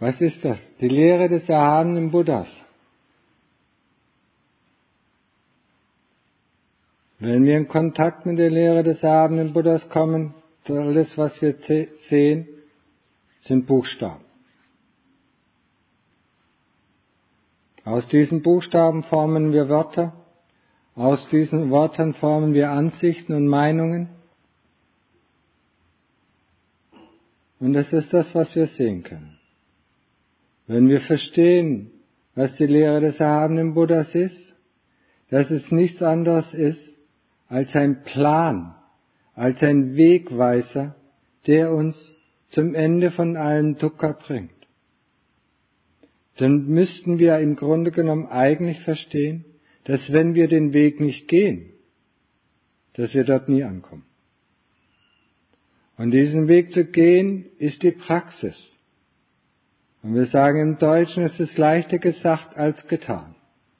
Was ist das? Die Lehre des erhabenen Buddhas. Wenn wir in Kontakt mit der Lehre des erhabenen Buddhas kommen, alles, was wir sehen, sind Buchstaben. Aus diesen Buchstaben formen wir Wörter, aus diesen Wörtern formen wir Ansichten und Meinungen. Und das ist das, was wir sehen können. Wenn wir verstehen, was die Lehre des erhabenen Buddhas ist, dass es nichts anderes ist als ein Plan, als ein Wegweiser, der uns zum Ende von allem Dukkha bringt, dann müssten wir im Grunde genommen eigentlich verstehen, dass wenn wir den Weg nicht gehen, dass wir dort nie ankommen. Und diesen Weg zu gehen, ist die Praxis. Und wir sagen im Deutschen, es ist leichter gesagt als getan.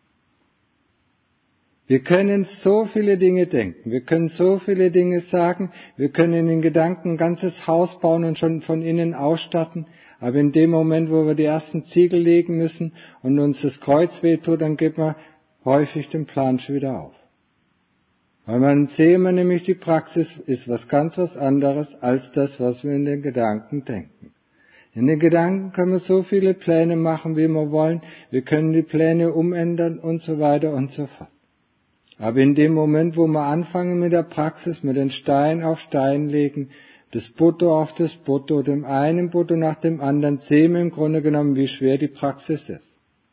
Wir können so viele Dinge denken, wir können so viele Dinge sagen, wir können in den Gedanken ein ganzes Haus bauen und schon von innen ausstatten, aber in dem Moment, wo wir die ersten Ziegel legen müssen und uns das Kreuz wehtut, dann geben wir häufig den Plan schon wieder auf. Weil man sehen wir nämlich, die Praxis ist was anderes als das, was wir in den Gedanken denken. In den Gedanken können wir so viele Pläne machen, wie wir wollen, wir können die Pläne umändern und so weiter und so fort. Aber in dem Moment, wo wir anfangen mit der Praxis, mit den Stein auf Stein legen, das Buddha auf das Buddha, dem einen Buddha nach dem anderen, sehen wir im Grunde genommen, wie schwer die Praxis ist.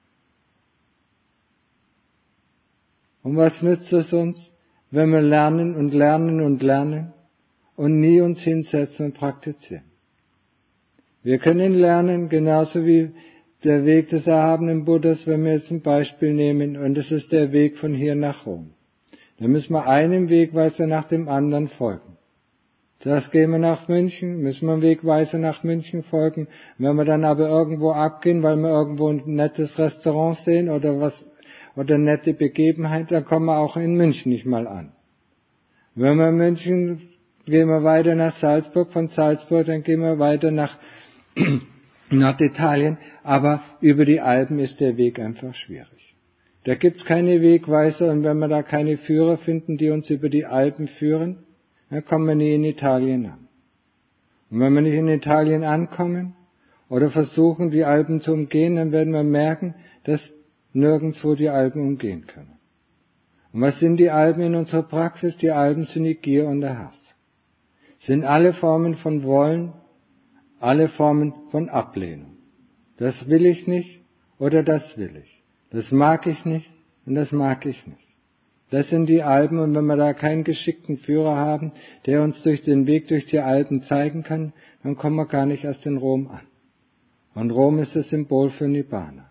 Und was nützt es uns, wenn wir lernen und lernen und lernen und nie uns hinsetzen und praktizieren? Wir können lernen, genauso wie der Weg des erhabenen Buddhas, wenn wir jetzt ein Beispiel nehmen, und das ist der Weg von hier nach Rom. Dann müssen wir einem Wegweiser nach dem anderen folgen. Zuerst gehen wir nach München, müssen wir einem Wegweiser nach München folgen. Wenn wir dann aber irgendwo abgehen, weil wir irgendwo ein nettes Restaurant sehen oder nette Begebenheit, dann kommen wir auch in München nicht mal an. Wenn wir in München, gehen wir weiter nach Salzburg, von Salzburg, dann gehen wir weiter nach Norditalien, aber über die Alpen ist der Weg einfach schwierig. Da gibt's keine Wegweiser, und wenn wir da keine Führer finden, die uns über die Alpen führen, dann kommen wir nie in Italien an. Und wenn wir nicht in Italien ankommen oder versuchen, die Alpen zu umgehen, dann werden wir merken, dass nirgendwo die Alpen umgehen können. Und was sind die Alpen in unserer Praxis? Die Alpen sind die Gier und der Hass. Sind alle Formen von Wollen, alle Formen von Ablehnung. Das will ich nicht oder das will ich. Das mag ich nicht und das mag ich nicht. Das sind die Alpen, und wenn wir da keinen geschickten Führer haben, der uns durch den Weg durch die Alpen zeigen kann, dann kommen wir gar nicht erst in Rom an. Und Rom ist das Symbol für Nibbana.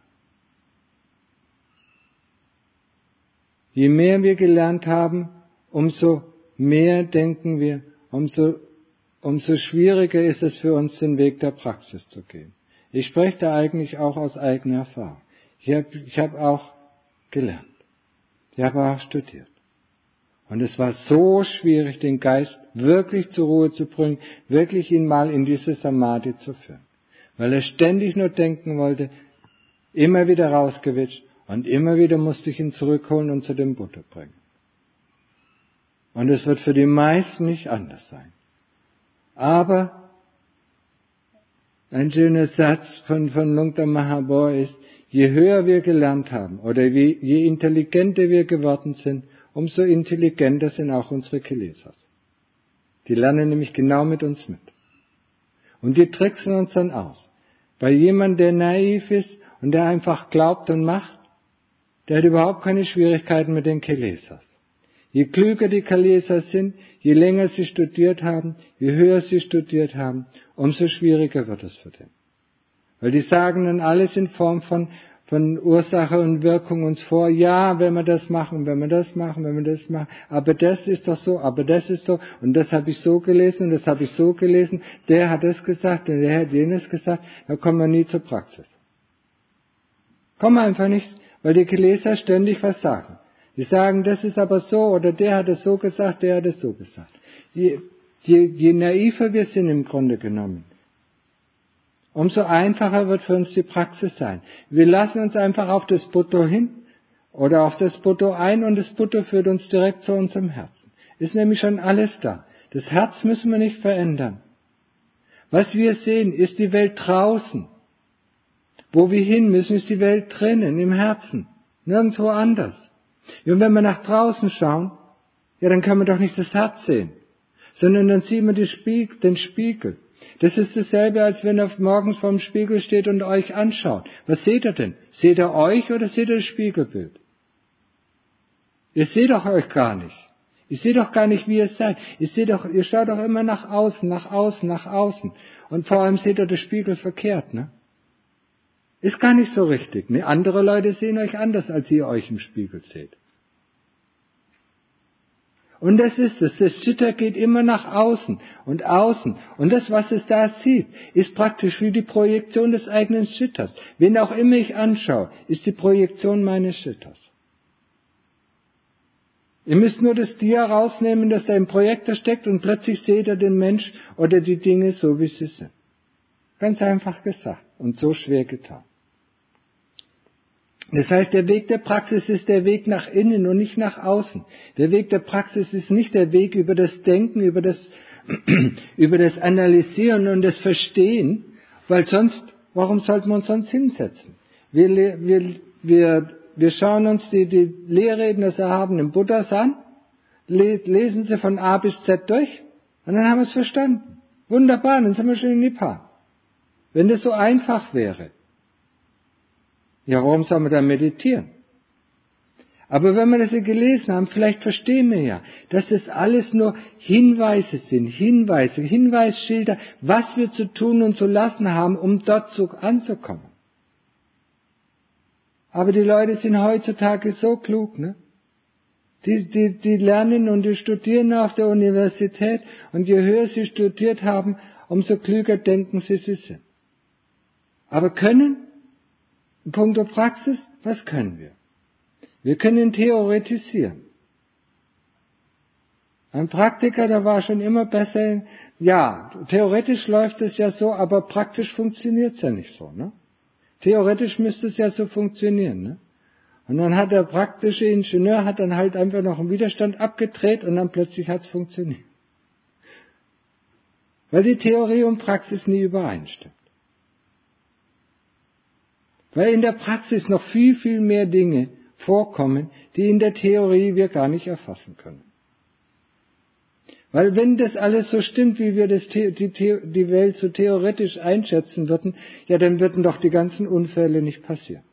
Je mehr wir gelernt haben, umso mehr denken wir, umso schwieriger ist es für uns, den Weg der Praxis zu gehen. Ich spreche da eigentlich auch aus eigener Erfahrung. Ich habe auch gelernt. Ich habe auch studiert. Und es war so schwierig, den Geist wirklich zur Ruhe zu bringen, wirklich ihn mal in diese Samadhi zu führen. Weil er ständig nur denken wollte, immer wieder rausgewitscht, und immer wieder musste ich ihn zurückholen und zu dem Buddha bringen. Und es wird für die meisten nicht anders sein. Aber ein schöner Satz von Lungta Mahabor ist, je höher wir gelernt haben oder je intelligenter wir geworden sind, umso intelligenter sind auch unsere Kilesas. Die lernen nämlich genau mit uns mit. Und die tricksen uns dann aus. Bei jemandem, der naiv ist und der einfach glaubt und macht, der hat überhaupt keine Schwierigkeiten mit den Kilesas. Je klüger die Kilesas sind, je länger sie studiert haben, je höher sie studiert haben, umso schwieriger wird es für den. Weil die sagen dann alles in Form von Ursache und Wirkung uns vor, ja, wenn wir das machen, aber das ist doch so, aber das ist so, und das habe ich so gelesen, und das habe ich so gelesen, der hat das gesagt, und der hat jenes gesagt, da kommen wir nie zur Praxis. Kommen wir einfach nicht, weil die Kilesas ständig was sagen. Die sagen, das ist aber so, oder der hat es so gesagt, der hat es so gesagt. Je naiver wir sind im Grunde genommen, umso einfacher wird für uns die Praxis sein. Wir lassen uns einfach auf das Buddha hin oder auf das Buddha ein und das Buddha führt uns direkt zu unserem Herzen. Ist nämlich schon alles da. Das Herz müssen wir nicht verändern. Was wir sehen, ist die Welt draußen. Wo wir hin müssen, ist die Welt drinnen, im Herzen. Nirgendwo anders. Und wenn wir nach draußen schauen, ja, dann können wir doch nicht das Herz sehen, sondern dann sehen wir den Spiegel. Das ist dasselbe, als wenn er morgens vorm Spiegel steht und euch anschaut. Was seht ihr denn? Seht ihr euch oder seht ihr das Spiegelbild? Ihr seht doch euch gar nicht. Ihr seht doch gar nicht, wie ihr seid. Ihr schaut doch immer nach außen, nach außen, nach außen. Und vor allem seht ihr das Spiegel verkehrt, ne? Ist gar nicht so richtig. Ne? Andere Leute sehen euch anders, als ihr euch im Spiegel seht. Und das ist es. Das Chitta geht immer nach außen und außen. Und das, was es da sieht, ist praktisch wie die Projektion des eigenen Chittas. Wen auch immer ich anschaue, ist die Projektion meines Chittas. Ihr müsst nur das Dia rausnehmen, das da im Projektor steckt und plötzlich seht ihr den Mensch oder die Dinge so, wie sie sind. Ganz einfach gesagt und so schwer getan. Das heißt, der Weg der Praxis ist der Weg nach innen und nicht nach außen. Der Weg der Praxis ist nicht der Weg über das Denken, über das Analysieren und das Verstehen, weil sonst, warum sollten wir uns sonst hinsetzen? Wir schauen uns die Lehrreden des erhabenen Buddhas an, lesen sie von A bis Z durch und dann haben wir es verstanden. Wunderbar, dann sind wir schon in Nibbana. Wenn das so einfach wäre, ja, warum soll man da meditieren? Aber wenn wir das hier gelesen haben, vielleicht verstehen wir ja, dass das alles nur Hinweise sind, Hinweisschilder, was wir zu tun und zu lassen haben, um dort anzukommen. Aber die Leute sind heutzutage so klug, ne? Die lernen und die studieren auf der Universität und je höher sie studiert haben, umso klüger denken sie sind. Aber können? In puncto Praxis, was können wir? Wir können theoretisieren. Ein Praktiker, der war schon immer besser, ja, theoretisch läuft es ja so, aber praktisch funktioniert es ja nicht so, ne? Theoretisch müsste es ja so funktionieren, ne? Und dann hat der praktische Ingenieur dann halt einfach noch einen Widerstand abgedreht und dann plötzlich hat es funktioniert. Weil die Theorie und Praxis nie übereinstimmt. Weil in der Praxis noch viel, viel mehr Dinge vorkommen, die in der Theorie wir gar nicht erfassen können. Weil wenn das alles so stimmt, wie wir die Welt so theoretisch einschätzen würden, ja, dann würden doch die ganzen Unfälle nicht passieren.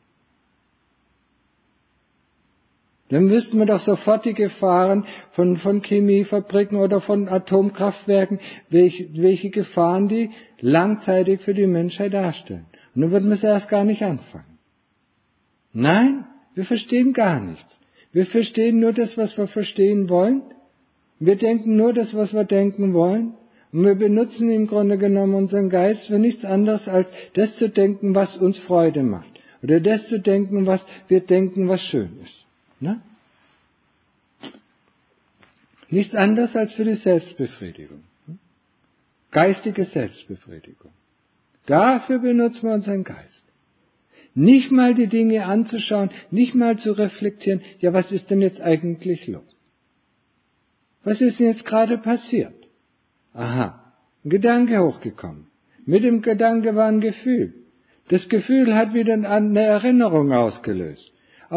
Dann wüssten wir doch sofort die Gefahren von Chemiefabriken oder von Atomkraftwerken, welche Gefahren die langzeitig für die Menschheit darstellen. Und dann würden wir es erst gar nicht anfangen. Nein, wir verstehen gar nichts. Wir verstehen nur das, was wir verstehen wollen. Wir denken nur das, was wir denken wollen. Und wir benutzen im Grunde genommen unseren Geist für nichts anderes, als das zu denken, was uns Freude macht. Oder das zu denken, was wir denken, was schön ist. Ne? Nichts anderes als für die Selbstbefriedigung. Geistige Selbstbefriedigung. Dafür benutzen wir unseren Geist. Nicht mal die Dinge anzuschauen, nicht mal zu reflektieren, ja, was ist denn jetzt eigentlich los? Was ist denn jetzt gerade passiert? Aha, ein Gedanke hochgekommen. Mit dem Gedanke war ein Gefühl. Das Gefühl hat wieder eine Erinnerung ausgelöst.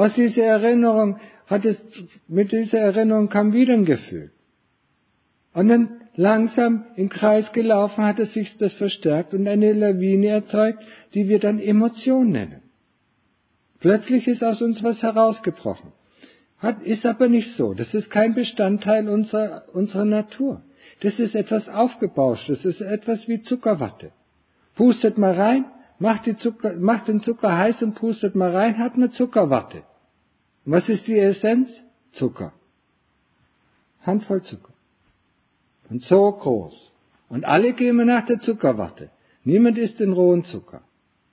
Mit dieser Erinnerung kam wieder ein Gefühl. Und dann langsam im Kreis gelaufen hat es sich das verstärkt und eine Lawine erzeugt, die wir dann Emotion nennen. Plötzlich ist aus uns was herausgebrochen. Ist aber nicht so. Das ist kein Bestandteil unserer Natur. Das ist etwas aufgebauscht. Das ist etwas wie Zuckerwatte. Pustet mal rein, macht den Zucker heiß und pustet mal rein, hat eine Zuckerwatte. Und was ist die Essenz? Zucker. Handvoll Zucker. Und so groß. Und alle gehen wir nach der Zuckerwatte. Niemand isst den rohen Zucker.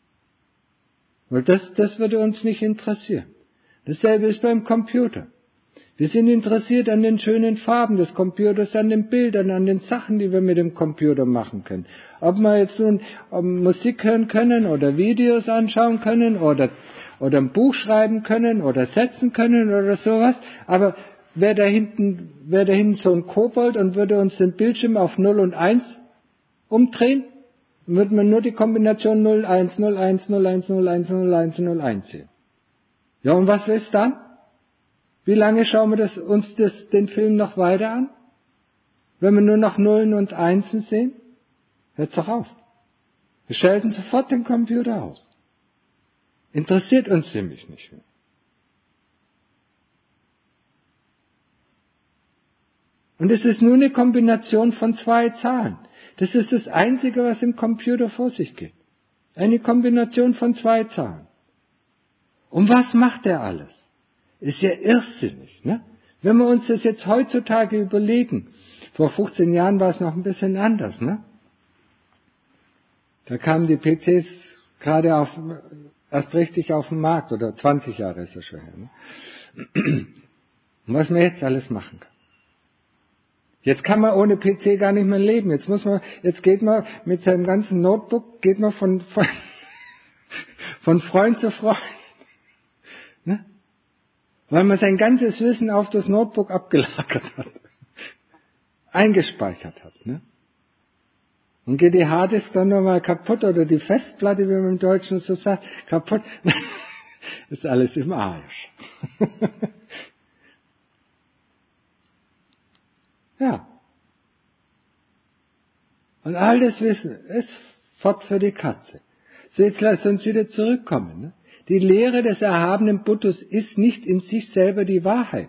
Weil das würde uns nicht interessieren. Dasselbe ist beim Computer. Wir sind interessiert an den schönen Farben des Computers, an den Bildern, an den Sachen, die wir mit dem Computer machen können. Ob wir jetzt nun Musik hören können oder Videos anschauen können oder ein Buch schreiben können oder setzen können oder sowas. Aber wäre da hinten so ein Kobold und würde uns den Bildschirm auf 0 und 1 umdrehen, würde man nur die Kombination 0, 1, 0, 1, 0, 1, 0, 1, 0, 1, 0, 1 sehen. Ja, und was ist dann? Wie lange schauen wir den Film noch weiter an? Wenn wir nur noch Nullen und Einsen sehen? Hört's doch auf. Wir schalten sofort den Computer aus. Interessiert uns nämlich nicht mehr. Und es ist nur eine Kombination von 2 Zahlen. Das ist das Einzige, was im Computer vor sich geht. Eine Kombination von 2 Zahlen. Und was macht er alles? Ist ja irrsinnig, ne? Wenn wir uns das jetzt heutzutage überlegen, vor 15 Jahren war es noch ein bisschen anders, ne? Da kamen die PCs gerade erst richtig auf den Markt, oder 20 Jahre ist das schon her, ne? Und was man jetzt alles machen kann. Jetzt kann man ohne PC gar nicht mehr leben. Jetzt geht man mit seinem ganzen Notebook, geht man von Freund zu Freund, ne? Weil man sein ganzes Wissen auf das Notebook abgelagert hat, eingespeichert hat. Ne? Und geht die Harddisk dann nochmal kaputt oder die Festplatte, wie man im Deutschen so sagt, kaputt, ist alles im Arsch. Ja. Und all das Wissen ist fort für die Katze. So, jetzt lasst uns wieder zurückkommen. Ne? Die Lehre des erhabenen Buddhas ist nicht in sich selber die Wahrheit.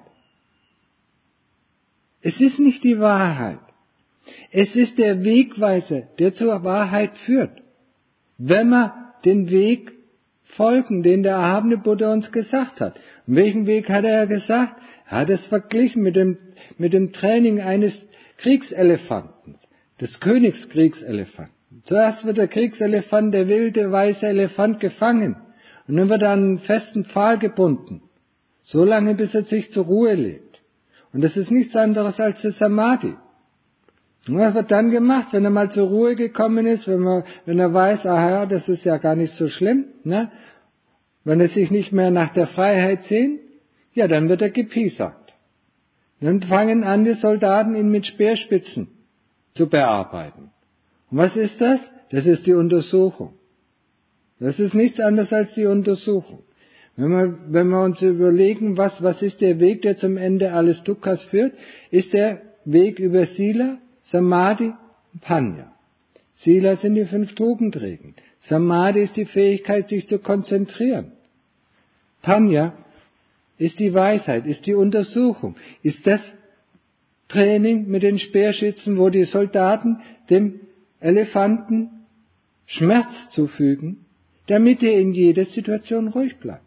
Es ist nicht die Wahrheit. Es ist der Wegweiser, der zur Wahrheit führt. Wenn wir den Weg folgen, den der erhabene Buddha uns gesagt hat. Und welchen Weg hat er gesagt? Er hat es verglichen mit dem Training eines Kriegselefanten, des Königskriegselefanten. Zuerst wird der Kriegselefant, der wilde, weiße Elefant, gefangen. Und dann wird er an einen festen Pfahl gebunden. So lange, bis er sich zur Ruhe legt. Und das ist nichts anderes als das Samadhi. Und was wird dann gemacht, wenn er mal zur Ruhe gekommen ist, wenn er weiß, aha, das ist ja gar nicht so schlimm, ne? Wenn er sich nicht mehr nach der Freiheit sehnt, ja, dann wird er gepiesackt. Dann fangen an, die Soldaten ihn mit Speerspitzen zu bearbeiten. Und was ist das? Das ist die Untersuchung. Das ist nichts anderes als die Untersuchung. Wenn wir uns überlegen, was ist der Weg, der zum Ende alles Dukkhas führt, ist der Weg über Sila, Samadhi und Panya. Sila sind die 5 Tugendregeln. Samadhi ist die Fähigkeit, sich zu konzentrieren. Panya ist die Weisheit, ist die Untersuchung, ist das Training mit den Speerschützen, wo die Soldaten dem Elefanten Schmerz zufügen, damit er in jeder Situation ruhig bleibt.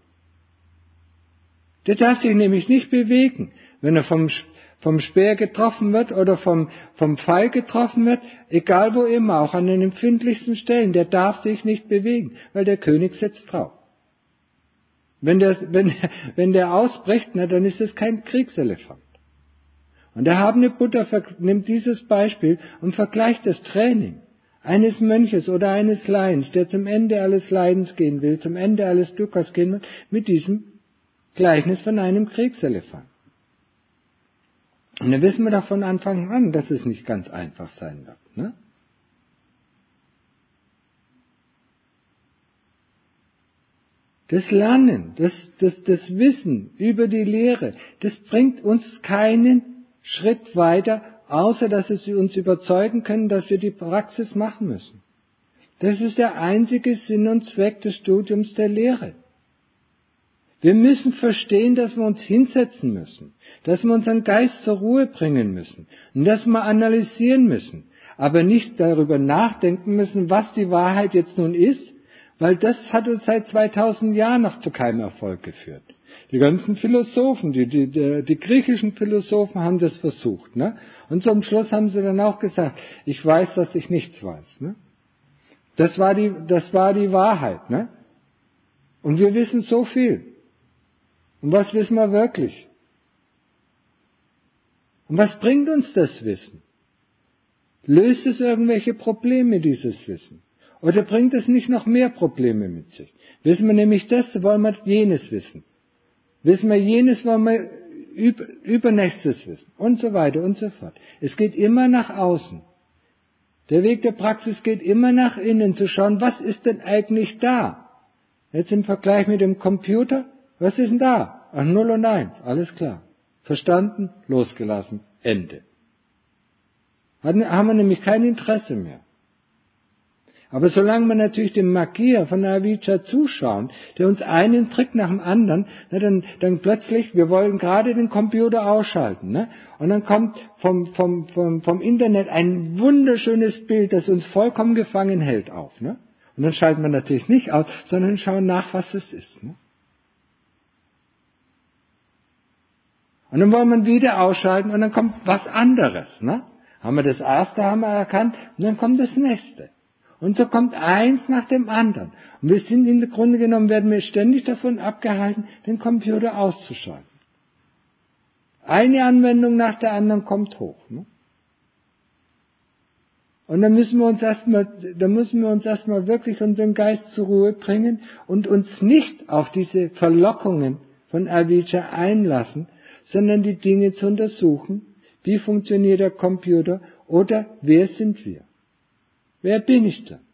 Der darf sich nämlich nicht bewegen, wenn er vom Speer getroffen wird oder vom Pfeil getroffen wird, egal wo immer, auch an den empfindlichsten Stellen, der darf sich nicht bewegen, weil der König sitzt drauf. Wenn der ausbricht, na, dann ist es kein Kriegselefant. Und der erhabene Buddha nimmt dieses Beispiel und vergleicht das Training eines Mönches oder eines Laiens, der zum Ende alles Leidens gehen will, zum Ende alles Dukkhas gehen will, mit diesem Gleichnis von einem Kriegselefant. Und da wissen wir doch von Anfang an, dass es nicht ganz einfach sein wird. Ne? Das Lernen, das Wissen über die Lehre, das bringt uns keinen Schritt weiter, außer dass es uns überzeugen können, dass wir die Praxis machen müssen. Das ist der einzige Sinn und Zweck des Studiums der Lehre. Wir müssen verstehen, dass wir uns hinsetzen müssen, dass wir unseren Geist zur Ruhe bringen müssen und dass wir analysieren müssen, aber nicht darüber nachdenken müssen, was die Wahrheit jetzt nun ist, weil das hat uns seit 2000 Jahren noch zu keinem Erfolg geführt. Die ganzen Philosophen, die griechischen Philosophen haben das versucht, ne? Und zum Schluss haben sie dann auch gesagt, ich weiß, dass ich nichts weiß, ne? Das war die Wahrheit, ne? Und wir wissen so viel. Und was wissen wir wirklich? Und was bringt uns das Wissen? Löst es irgendwelche Probleme, dieses Wissen? Oder bringt es nicht noch mehr Probleme mit sich? Wissen wir nämlich das, so wollen wir jenes wissen. Wissen wir jenes, wollen wir übernächstes wissen. Und so weiter und so fort. Es geht immer nach außen. Der Weg der Praxis geht immer nach innen, zu schauen, was ist denn eigentlich da? Jetzt im Vergleich mit dem Computer, was ist denn da? Ach, 0 und 1, alles klar. Verstanden, losgelassen, Ende. Haben wir nämlich kein Interesse mehr. Aber solange wir natürlich dem Magier von Avijja zuschauen, der uns einen Trick nach dem anderen, dann plötzlich, wir wollen gerade den Computer ausschalten, ne? Und dann kommt vom Internet ein wunderschönes Bild, das uns vollkommen gefangen hält auf, ne? Und dann schalten wir natürlich nicht aus, sondern schauen nach, was es ist, ne? Und dann wollen wir wieder ausschalten und dann kommt was anderes, ne? Haben wir das erste erkannt und dann kommt das nächste. Und so kommt eins nach dem anderen. Und wir sind im Grunde genommen, werden wir ständig davon abgehalten, den Computer auszuschalten. Eine Anwendung nach der anderen kommt hoch. Ne? Und dann müssen wir uns erstmal wirklich unseren Geist zur Ruhe bringen und uns nicht auf diese Verlockungen von Avijja einlassen, sondern die Dinge zu untersuchen. Wie funktioniert der Computer? Oder wer sind wir? Wer bin ich da?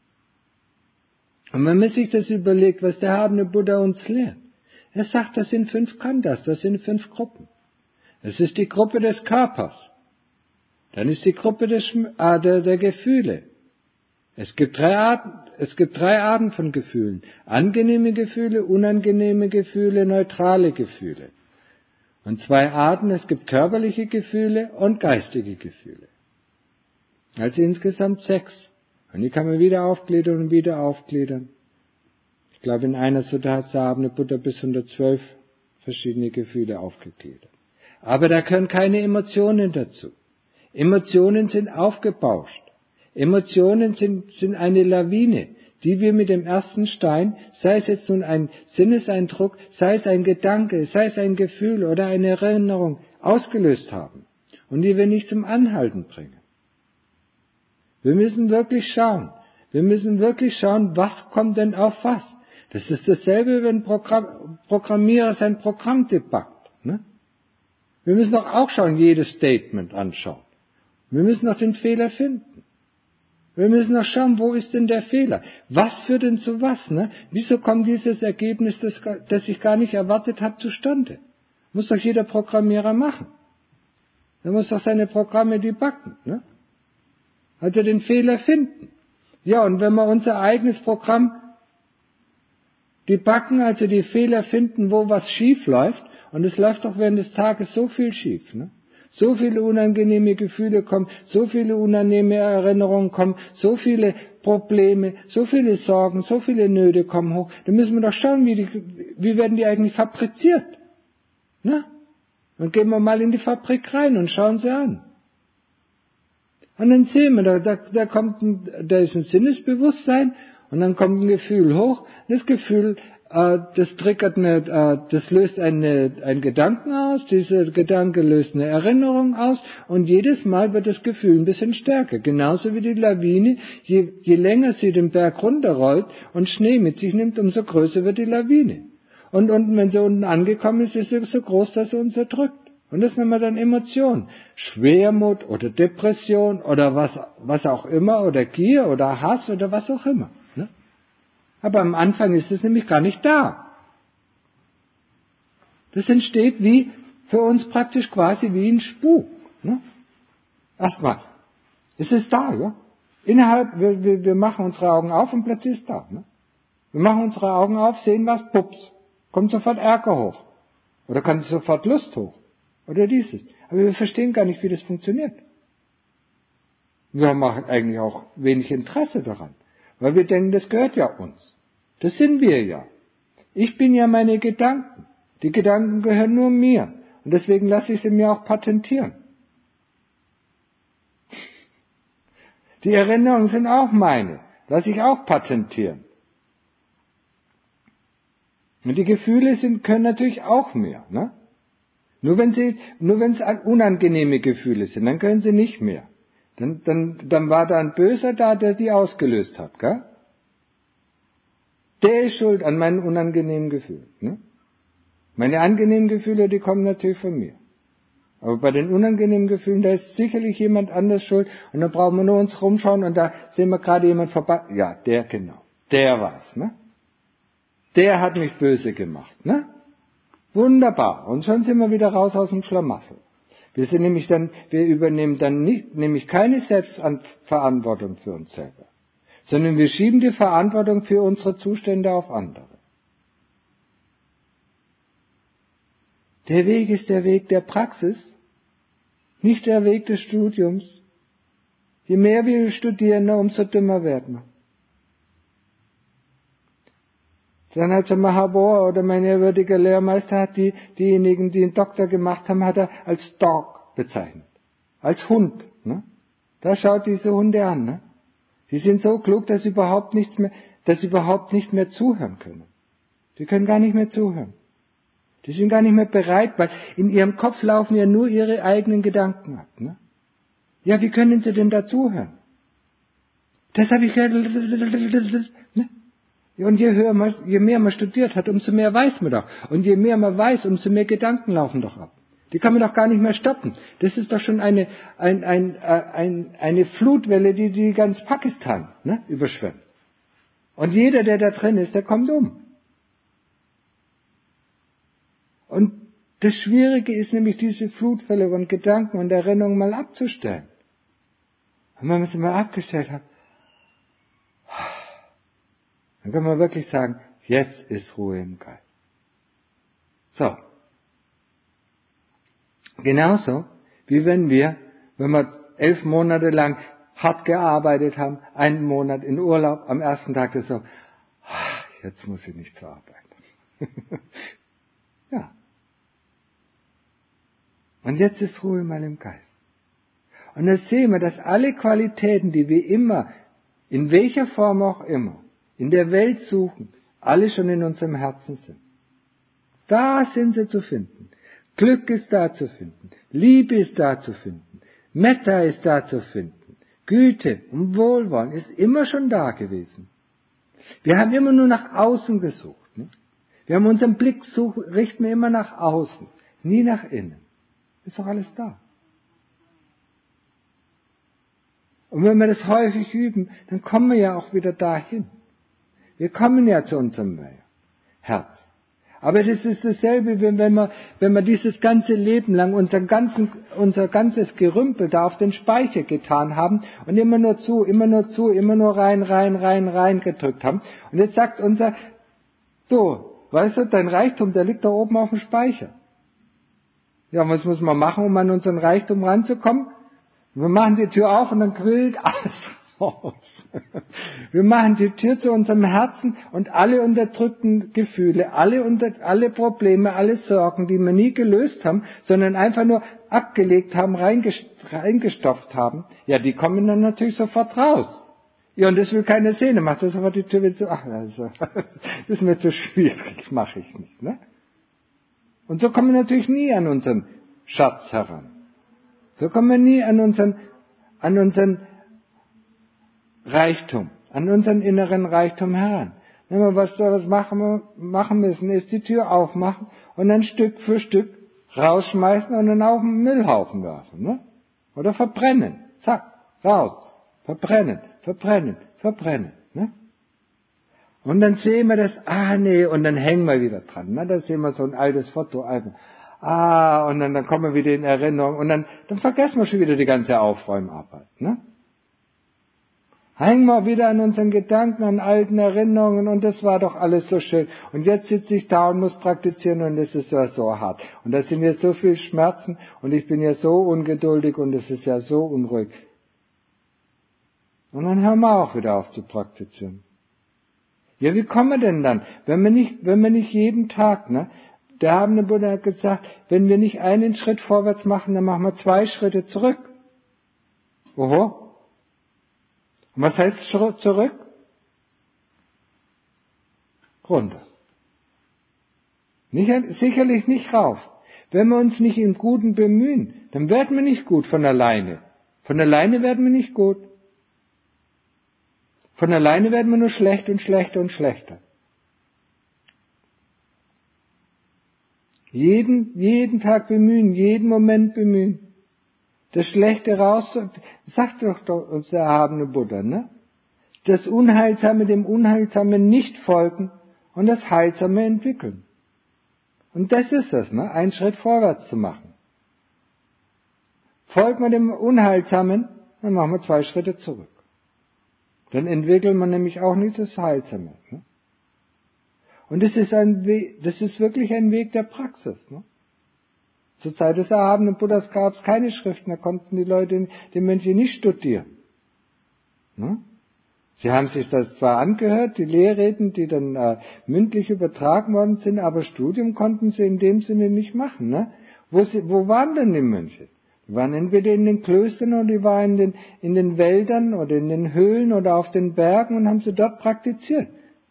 Und wenn man sich das überlegt, was der habende Buddha uns lehrt, er sagt, das sind 5 Khandhas, das sind 5 Gruppen. Es ist die Gruppe des Körpers. Dann ist die Gruppe der Gefühle. Es gibt 3 Arten von Gefühlen. Angenehme Gefühle, unangenehme Gefühle, neutrale Gefühle. Und 2 Arten, es gibt körperliche Gefühle und geistige Gefühle. Also insgesamt 6. Und die kann man wieder aufgliedern und wieder aufgliedern. Ich glaube, in einer Sutta hat der habende Buddha bis 112 verschiedene Gefühle aufgegliedert. Aber da gehören keine Emotionen dazu. Emotionen sind aufgebauscht. Emotionen sind eine Lawine, die wir mit dem ersten Stein, sei es jetzt nun ein Sinneseindruck, sei es ein Gedanke, sei es ein Gefühl oder eine Erinnerung, ausgelöst haben und die wir nicht zum Anhalten bringen. Wir müssen wirklich schauen. Was kommt denn auf was. Das ist dasselbe, wenn ein Programmierer sein Programm debuggt. Ne? Wir müssen doch auch schauen, jedes Statement anschauen. Wir müssen noch den Fehler finden. Wir müssen noch schauen, wo ist denn der Fehler? Was führt denn zu was? Ne? Wieso kommt dieses Ergebnis, das ich gar nicht erwartet habe, zustande? Muss doch jeder Programmierer machen. Er muss doch seine Programme debuggen. Ne? Also den Fehler finden. Ja, und wenn wir unser eigenes Programm debuggen, also die Fehler finden, wo was schief läuft, und es läuft doch während des Tages so viel schief, ne? So viele unangenehme Gefühle kommen, so viele unangenehme Erinnerungen kommen, so viele Probleme, so viele Sorgen, so viele Nöte kommen hoch. Da müssen wir doch schauen, wie werden die eigentlich fabriziert? Ne? Dann gehen wir mal in die Fabrik rein und schauen sie an. Und dann sehen wir, da ist ein Sinnesbewusstsein und dann kommt ein Gefühl hoch. Das Gefühl, das löst einen Gedanken aus, dieser Gedanke löst eine Erinnerung aus und jedes Mal wird das Gefühl ein bisschen stärker. Genauso wie die Lawine, je länger sie den Berg runterrollt und Schnee mit sich nimmt, umso größer wird die Lawine. Und wenn sie unten angekommen ist sie so groß, dass sie uns erdrückt. Und das nennen wir dann Emotionen. Schwermut oder Depression oder was auch immer oder Gier oder Hass oder was auch immer. Ne? Aber am Anfang ist es nämlich gar nicht da. Das entsteht für uns praktisch quasi wie ein Spuk. Ne? Erstmal, es ist da, ja. Wir machen unsere Augen auf und plötzlich ist es da. Ne? Wir machen unsere Augen auf, sehen was, pups, kommt sofort Ärger hoch. Oder kommt sofort Lust hoch. Oder dieses. Aber wir verstehen gar nicht, wie das funktioniert. Wir haben eigentlich auch wenig Interesse daran. Weil wir denken, das gehört ja uns. Das sind wir ja. Ich bin ja meine Gedanken. Die Gedanken gehören nur mir. Und deswegen lasse ich sie mir auch patentieren. Die Erinnerungen sind auch meine. Lasse ich auch patentieren. Und die Gefühle können natürlich auch mehr. Ne? Nur wenn es unangenehme Gefühle sind, dann können sie nicht mehr. Dann war da ein Böser da, der die ausgelöst hat, gell? Der ist schuld an meinen unangenehmen Gefühlen. Ne? Meine angenehmen Gefühle, die kommen natürlich von mir. Aber bei den unangenehmen Gefühlen, da ist sicherlich jemand anders schuld. Und dann brauchen wir nur uns rumschauen und da sehen wir gerade jemand vorbei. Ja, der genau. Der war's, ne? Der hat mich böse gemacht, ne? Wunderbar. Und schon sind wir wieder raus aus dem Schlamassel. Wir übernehmen dann nämlich keine Selbstverantwortung für uns selber, sondern wir schieben die Verantwortung für unsere Zustände auf andere. Der Weg ist der Weg der Praxis, nicht der Weg des Studiums. Je mehr wir studieren, umso dümmer werden wir. Sanatha Mahabodha oder mein ehrwürdiger Lehrmeister hat diejenigen, die einen Doktor gemacht haben, hat er als Dog bezeichnet. Als Hund. Ne? Da schaut diese Hunde an. Ne? Die sind so klug, dass sie überhaupt nicht mehr zuhören können. Die können gar nicht mehr zuhören. Die sind gar nicht mehr bereit, weil in ihrem Kopf laufen ja nur ihre eigenen Gedanken ab. Ne? Ja, wie können sie denn da zuhören? Das habe ich gehört. Ne? Und je mehr man studiert hat, umso mehr weiß man doch. Und je mehr man weiß, umso mehr Gedanken laufen doch ab. Die kann man doch gar nicht mehr stoppen. Das ist doch schon eine Flutwelle, die ganz Pakistan überschwemmt. Und jeder, der da drin ist, der kommt um. Und das Schwierige ist nämlich, diese Flutwelle von Gedanken und Erinnerungen mal abzustellen. Und wenn man sie mal abgestellt hat, dann kann man wirklich sagen, jetzt ist Ruhe im Geist. So. Genauso, wie wenn wir 11 Monate lang hart gearbeitet haben, einen Monat in Urlaub, am ersten Tag ist so, jetzt muss ich nicht zur Arbeit. Ja. Und jetzt ist Ruhe mal im Geist. Und da sehen wir, dass alle Qualitäten, die wir immer, in welcher Form auch immer, in der Welt suchen, alle schon in unserem Herzen sind. Da sind sie zu finden. Glück ist da zu finden. Liebe ist da zu finden. Metta ist da zu finden. Güte und Wohlwollen ist immer schon da gewesen. Wir haben immer nur nach außen gesucht. Ne? Wir haben unseren Blick richten wir immer nach außen, nie nach innen. Ist doch alles da. Und wenn wir das häufig üben, dann kommen wir ja auch wieder dahin. Wir kommen ja zu unserem Herz. Aber das ist dasselbe, wenn wir dieses ganze Leben lang unser ganzes Gerümpel da auf den Speicher getan haben und immer nur rein gedrückt haben. Und jetzt sagt weißt du, dein Reichtum, der liegt da oben auf dem Speicher. Ja, was muss man machen, um an unseren Reichtum ranzukommen? Wir machen die Tür auf und dann quillt alles raus. Wir machen die Tür zu unserem Herzen und alle unterdrückten Gefühle, alle Probleme, alle Sorgen, die wir nie gelöst haben, sondern einfach nur abgelegt haben, reingestopft haben, ja, die kommen dann natürlich sofort raus. Ja, und das will keiner sehen, dann macht das aber die Tür wieder zu, das ist mir zu schwierig, mache ich nicht, ne? Und so kommen wir natürlich nie an unseren Schatz heran. So kommen wir nie an unseren Reichtum, an unseren inneren Reichtum heran. Wenn wir was machen müssen, ist die Tür aufmachen und dann Stück für Stück rausschmeißen und dann auf den Müllhaufen werfen, ne? Oder verbrennen. Zack, raus. Verbrennen. Ne? Und dann sehen wir das, und dann hängen wir wieder dran. Ne? Da sehen wir so ein altes Fotoalbum. Und dann kommen wir wieder in Erinnerung und dann vergessen wir schon wieder die ganze Aufräumarbeit. Ne? Hängen wir wieder an unseren Gedanken, an alten Erinnerungen und das war doch alles so schön. Und jetzt sitze ich da und muss praktizieren und es ist ja so hart. Und da sind jetzt so viel Schmerzen und ich bin ja so ungeduldig und es ist ja so unruhig. Und dann hören wir auch wieder auf zu praktizieren. Ja, wie kommen wir denn dann? Wenn wir nicht jeden Tag, ne? Der habende Buddha hat gesagt, wenn wir nicht einen Schritt vorwärts machen, dann machen wir 2 Schritte zurück. Oho. Und was heißt zurück? Runter. Sicherlich nicht rauf. Wenn wir uns nicht im Guten bemühen, dann werden wir nicht gut von alleine. Von alleine werden wir nicht gut. Von alleine werden wir nur schlecht und schlechter und schlechter. Jeden Tag bemühen, jeden Moment bemühen. Das Schlechte raus, sagt doch uns der erhabene Buddha, ne? Das Unheilsame dem Unheilsamen nicht folgen und das Heilsame entwickeln. Und das ist das, ne? Einen Schritt vorwärts zu machen. Folgt man dem Unheilsamen, dann machen wir 2 Schritte zurück. Dann entwickelt man nämlich auch nicht das Heilsame. Ne? Und das ist wirklich ein Weg der Praxis. Ne? Zur Zeit des erhabenen Buddhas gab es keine Schriften, da konnten die Leute, die Mönche nicht studieren. Ne? Sie haben sich das zwar angehört, die Lehrreden, die dann mündlich übertragen worden sind, aber Studium konnten sie in dem Sinne nicht machen. Ne? Wo waren denn die Mönche? Die waren entweder in den Klöstern oder die waren in den Wäldern oder in den Höhlen oder auf den Bergen und haben sie dort praktiziert.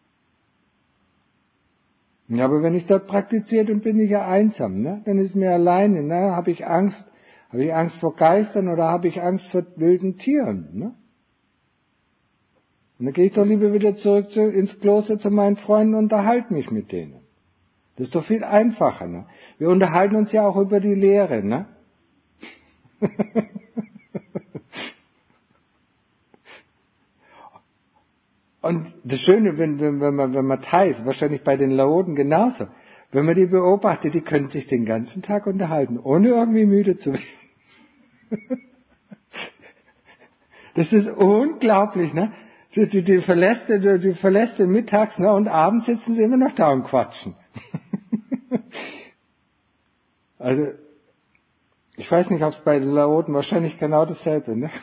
Ja, aber wenn ich dort praktiziere, dann bin ich ja einsam, ne? Dann ist mir alleine, ne? Habe ich Angst vor Geistern oder habe ich Angst vor wilden Tieren, ne? Und dann gehe ich doch lieber wieder zurück ins Kloster zu meinen Freunden und unterhalte mich mit denen. Das ist doch viel einfacher, ne? Wir unterhalten uns ja auch über die Lehre, ne? Und das Schöne, wenn man Thais, wahrscheinlich bei den Laoten genauso, wenn man die beobachtet, die können sich den ganzen Tag unterhalten, ohne irgendwie müde zu werden. Das ist unglaublich, ne? Die verlässt du mittags, ne? Und abends sitzen sie immer noch da und quatschen. Also, ich weiß nicht, ob es bei den Laoten wahrscheinlich genau dasselbe, ne?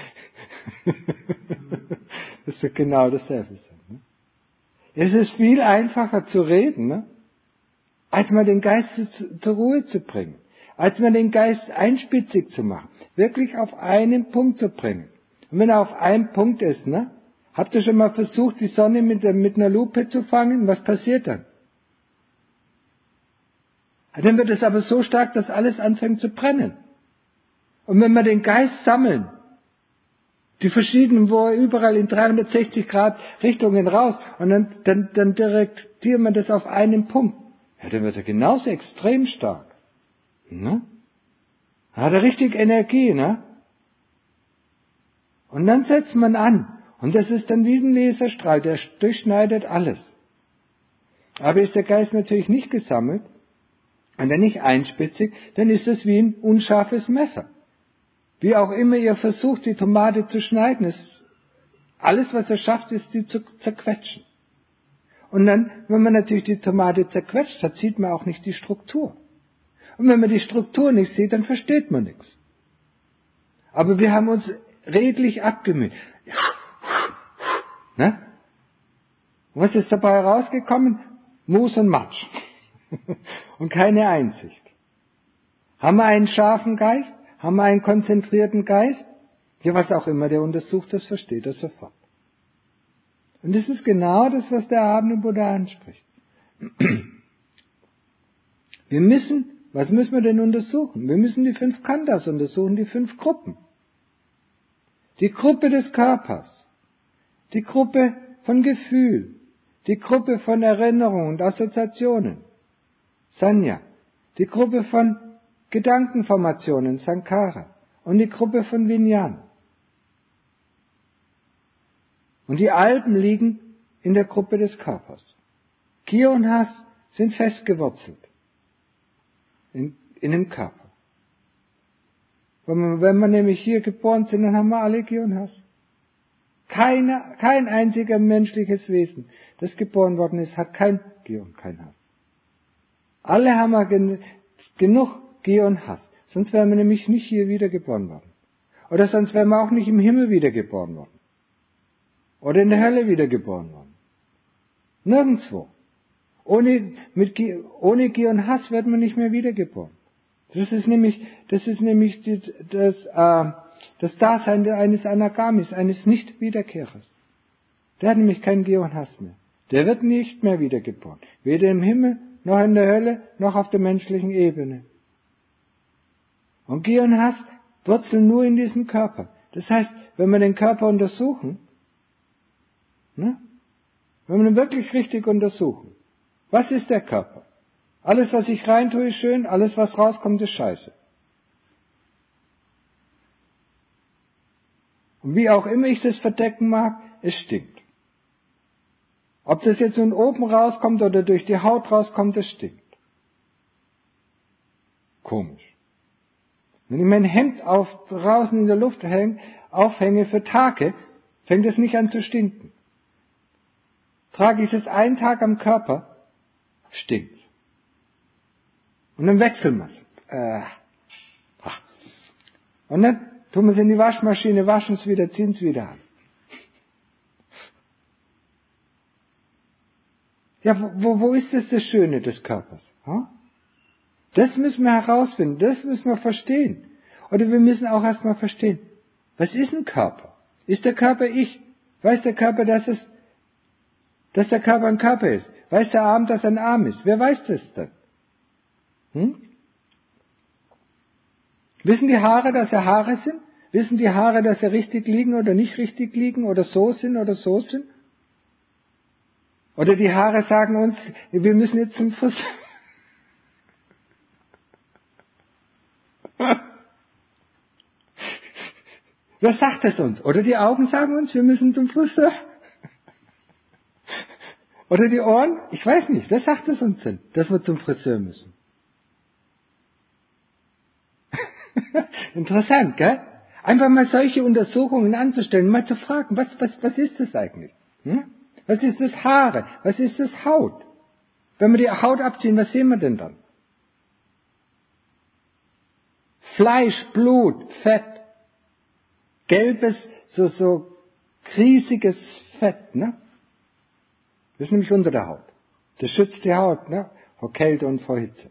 Das wird genau dasselbe sein. Ne? Es ist viel einfacher zu reden, ne? Als mal den Geist zur Ruhe zu bringen. Als mal den Geist einspitzig zu machen. Wirklich auf einen Punkt zu bringen. Und wenn er auf einem Punkt ist, ne? Habt ihr schon mal versucht, die Sonne mit einer Lupe zu fangen? Was passiert dann? Dann wird es aber so stark, dass alles anfängt zu brennen. Und wenn wir den Geist sammeln, die verschiedenen, wo er überall in 360 Grad Richtungen raus, und dann direktiert man das auf einen Punkt, ja, dann wird er genauso extrem stark. Ne? Dann hat er richtig Energie, ne? Und dann setzt man an. Und das ist dann wie ein Laserstrahl, der durchschneidet alles. Aber ist der Geist natürlich nicht gesammelt, und dann nicht einspitzig, dann ist es wie ein unscharfes Messer. Wie auch immer ihr versucht, die Tomate zu schneiden, alles, was er schafft, ist, die zu zerquetschen. Und dann, wenn man natürlich die Tomate zerquetscht hat, sieht man auch nicht die Struktur. Und wenn man die Struktur nicht sieht, dann versteht man nichts. Aber wir haben uns redlich abgemüht. Ne? Und was ist dabei rausgekommen? Moos und Matsch. Und keine Einsicht. Haben wir einen scharfen Geist? Haben wir einen konzentrierten Geist? Ja, was auch immer der untersucht, das versteht er sofort. Und das ist genau das, was der erhabene Buddha anspricht. Was müssen wir denn untersuchen? Wir müssen die 5 Khandhas untersuchen, die 5 Gruppen. Die Gruppe des Körpers, die Gruppe von Gefühl, die Gruppe von Erinnerungen und Assoziationen, Sanya, die Gruppe von Gedankenformationen, Sankhara, und die Gruppe von Vijnana. Und die Alpen liegen in der Gruppe des Körpers. Gier und Hass sind festgewurzelt in dem Körper. Wenn wir nämlich hier geboren sind, dann haben wir alle Gier und Hass. Kein einziger menschliches Wesen, das geboren worden ist, hat kein Gier und kein Hass. Alle haben wir genug Gier und Hass. Sonst wären wir nämlich nicht hier wiedergeboren worden. Oder sonst wären wir auch nicht im Himmel wiedergeboren worden. Oder in der Hölle wiedergeboren worden. Nirgendwo. Ohne Gier und Hass wird man nicht mehr wiedergeboren. Das ist nämlich das Dasein eines Anagamis, eines Nicht-Wiederkehrers. Der hat nämlich keinen Gier und Hass mehr. Der wird nicht mehr wiedergeboren. Weder im Himmel, noch in der Hölle, noch auf der menschlichen Ebene. Und Gier und Hass wurzeln nur in diesem Körper. Das heißt, wenn wir den Körper untersuchen, ne? Wenn wir ihn wirklich richtig untersuchen, was ist der Körper? Alles, was ich reintue, ist schön, alles, was rauskommt, ist scheiße. Und wie auch immer ich das verdecken mag, es stinkt. Ob das jetzt von oben rauskommt oder durch die Haut rauskommt, es stinkt. Komisch. Wenn ich mein Hemd draußen in der Luft aufhänge für Tage, fängt es nicht an zu stinken. Trage ich es einen Tag am Körper, stinkt's. Und dann wechseln wir es. Und dann tun wir es in die Waschmaschine, waschen es wieder, ziehen es wieder an. Ja, wo ist das Schöne des Körpers? Hm? Das müssen wir herausfinden, das müssen wir verstehen. Oder wir müssen auch erstmal verstehen, was ist ein Körper? Ist der Körper ich? Weiß der Körper, dass der Körper ein Körper ist? Weiß der Arm, dass er ein Arm ist? Wer weiß das denn? Wissen die Haare, dass sie Haare sind? Wissen die Haare, dass sie richtig liegen oder nicht richtig liegen oder so sind oder so sind? Oder die Haare sagen uns, wir müssen jetzt zum Friseur. Wer sagt es uns? Oder die Augen sagen uns, wir müssen zum Friseur. Oder die Ohren? Ich weiß nicht. Wer sagt es uns denn, dass wir zum Friseur müssen? Interessant, gell? Einfach mal solche Untersuchungen anzustellen, mal zu fragen, was ist das eigentlich? Was ist das Haare? Was ist das Haut? Wenn wir die Haut abziehen, was sehen wir denn dann? Fleisch, Blut, Fett. Gelbes, so riesiges Fett, ne? Das ist nämlich unter der Haut. Das schützt die Haut, ne? Vor Kälte und vor Hitze.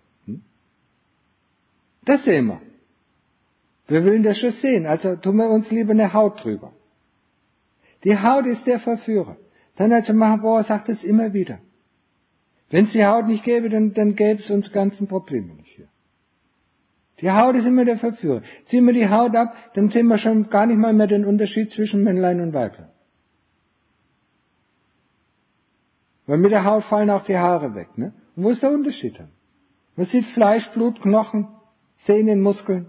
Das sehen wir. Wir wollen das schon sehen, also tun wir uns lieber eine Haut drüber. Die Haut ist der Verführer. Sanatya Mahaprabhu sagt es immer wieder. Wenn es die Haut nicht gäbe, dann gäbe es uns ganzen Probleme nicht hier. Die Haut ist immer der Verführer. Ziehen wir die Haut ab, dann sehen wir schon gar nicht mal mehr den Unterschied zwischen Männlein und Weiblein. Weil mit der Haut fallen auch die Haare weg, ne? Und wo ist der Unterschied dann? Man sieht Fleisch, Blut, Knochen, Sehnen, Muskeln.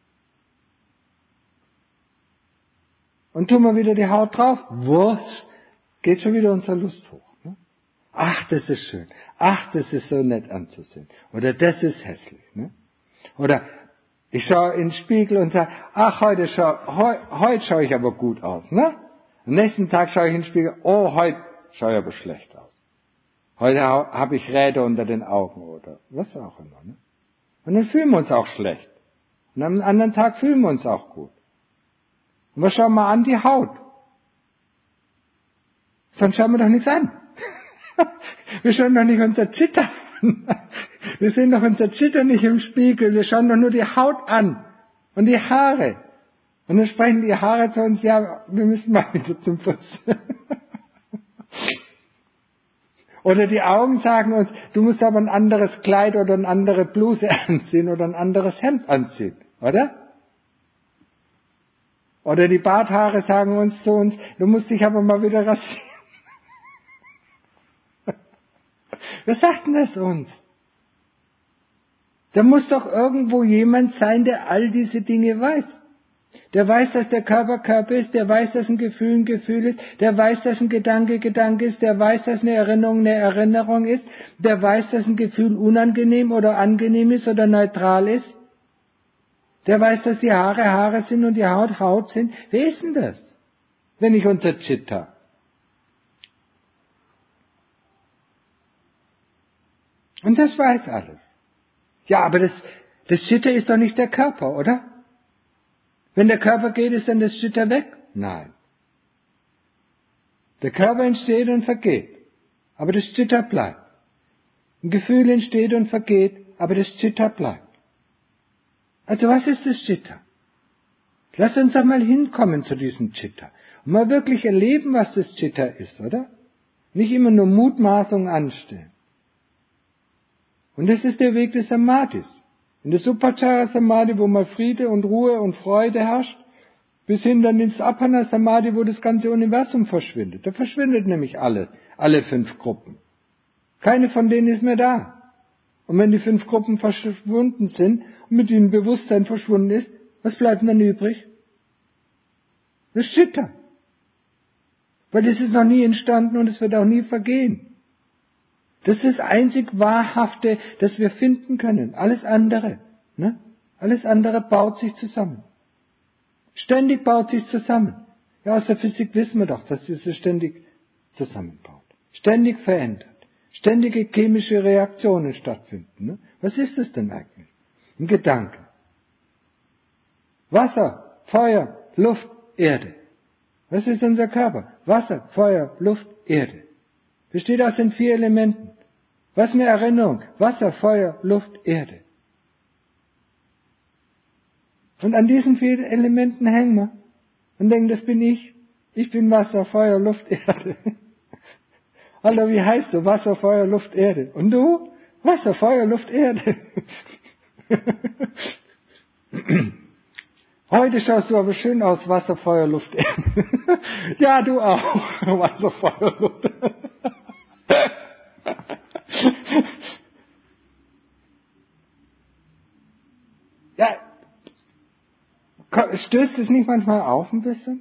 Und tun wir wieder die Haut drauf, wurscht, geht schon wieder unsere Lust hoch. Ne? Ach, das ist schön. Ach, das ist so nett anzusehen. Oder das ist hässlich. Ne? Oder ich schaue in den Spiegel und sage, ach, heute schaue ich aber gut aus. Ne? Am nächsten Tag schaue ich in den Spiegel, oh, heute schaue ich aber schlecht aus. Heute habe ich Räder unter den Augen oder was auch immer. Ne? Und dann fühlen wir uns auch schlecht. Und am anderen Tag fühlen wir uns auch gut. Und was schauen wir an? Die Haut. Sonst schauen wir doch nichts an. Wir schauen doch nicht unser Chitta an. Wir sehen doch unser Chitta nicht im Spiegel. Wir schauen doch nur die Haut an. Und die Haare. Und dann sprechen die Haare zu uns, ja, wir müssen mal wieder zum Friseur. Oder die Augen sagen uns, du musst aber ein anderes Kleid oder eine andere Bluse anziehen oder ein anderes Hemd anziehen. Oder? Oder die Barthaare sagen uns zu uns, du musst dich aber mal wieder rasieren. Wer sagt denn das uns? Da muss doch irgendwo jemand sein, der all diese Dinge weiß. Der weiß, dass der Körper Körper ist, der weiß, dass ein Gefühl ist, der weiß, dass ein Gedanke Gedanke ist, der weiß, dass eine Erinnerung ist, der weiß, dass ein Gefühl unangenehm oder angenehm ist oder neutral ist. Der weiß, dass die Haare Haare sind und die Haut Haut sind. Wer ist denn das? Wenn nicht unser Chitta. Und das weiß alles. Ja, aber das Chitta ist doch nicht der Körper, oder? Wenn der Körper geht, ist dann das Chitta weg? Nein. Der Körper entsteht und vergeht, aber das Chitta bleibt. Ein Gefühl entsteht und vergeht, aber das Chitta bleibt. Also was ist das Chitta? Lass uns doch mal hinkommen zu diesem Chitta und mal wirklich erleben, was das Chitta ist, oder? Nicht immer nur Mutmaßungen anstellen. Und das ist der Weg des Samadhis. In der Supachara Samadhi, wo mal Friede und Ruhe und Freude herrscht, bis hin dann ins Apana Samadhi, wo das ganze Universum verschwindet. Da verschwindet nämlich alle 5 Gruppen. Keine von denen ist mehr da. Und wenn die 5 Gruppen verschwunden sind und mit ihnen Bewusstsein verschwunden ist, was bleibt dann übrig? Das Chitta. Weil das ist noch nie entstanden und es wird auch nie vergehen. Das ist das einzig Wahrhafte, das wir finden können. Alles andere, ne? Alles andere baut sich zusammen. Ständig baut sich zusammen. Ja, aus der Physik wissen wir doch, dass es ständig zusammenbaut. Ständig verändert. Ständige chemische Reaktionen stattfinden. Ne? Was ist das denn eigentlich? Ein Gedanke. Wasser, Feuer, Luft, Erde. Was ist unser Körper? Wasser, Feuer, Luft, Erde. Besteht aus den 4 Elementen. Was ist eine Erinnerung? Wasser, Feuer, Luft, Erde. Und an diesen 4 Elementen hängen wir und denken, das bin ich. Ich bin Wasser, Feuer, Luft, Erde. Hallo, wie heißt du? Wasser, Feuer, Luft, Erde. Und du? Wasser, Feuer, Luft, Erde. Heute schaust du aber schön aus, Wasser, Feuer, Luft, Erde. Ja, du auch. Wasser, Feuer, Luft, Erde. Ja, stößt es nicht manchmal auf ein bisschen?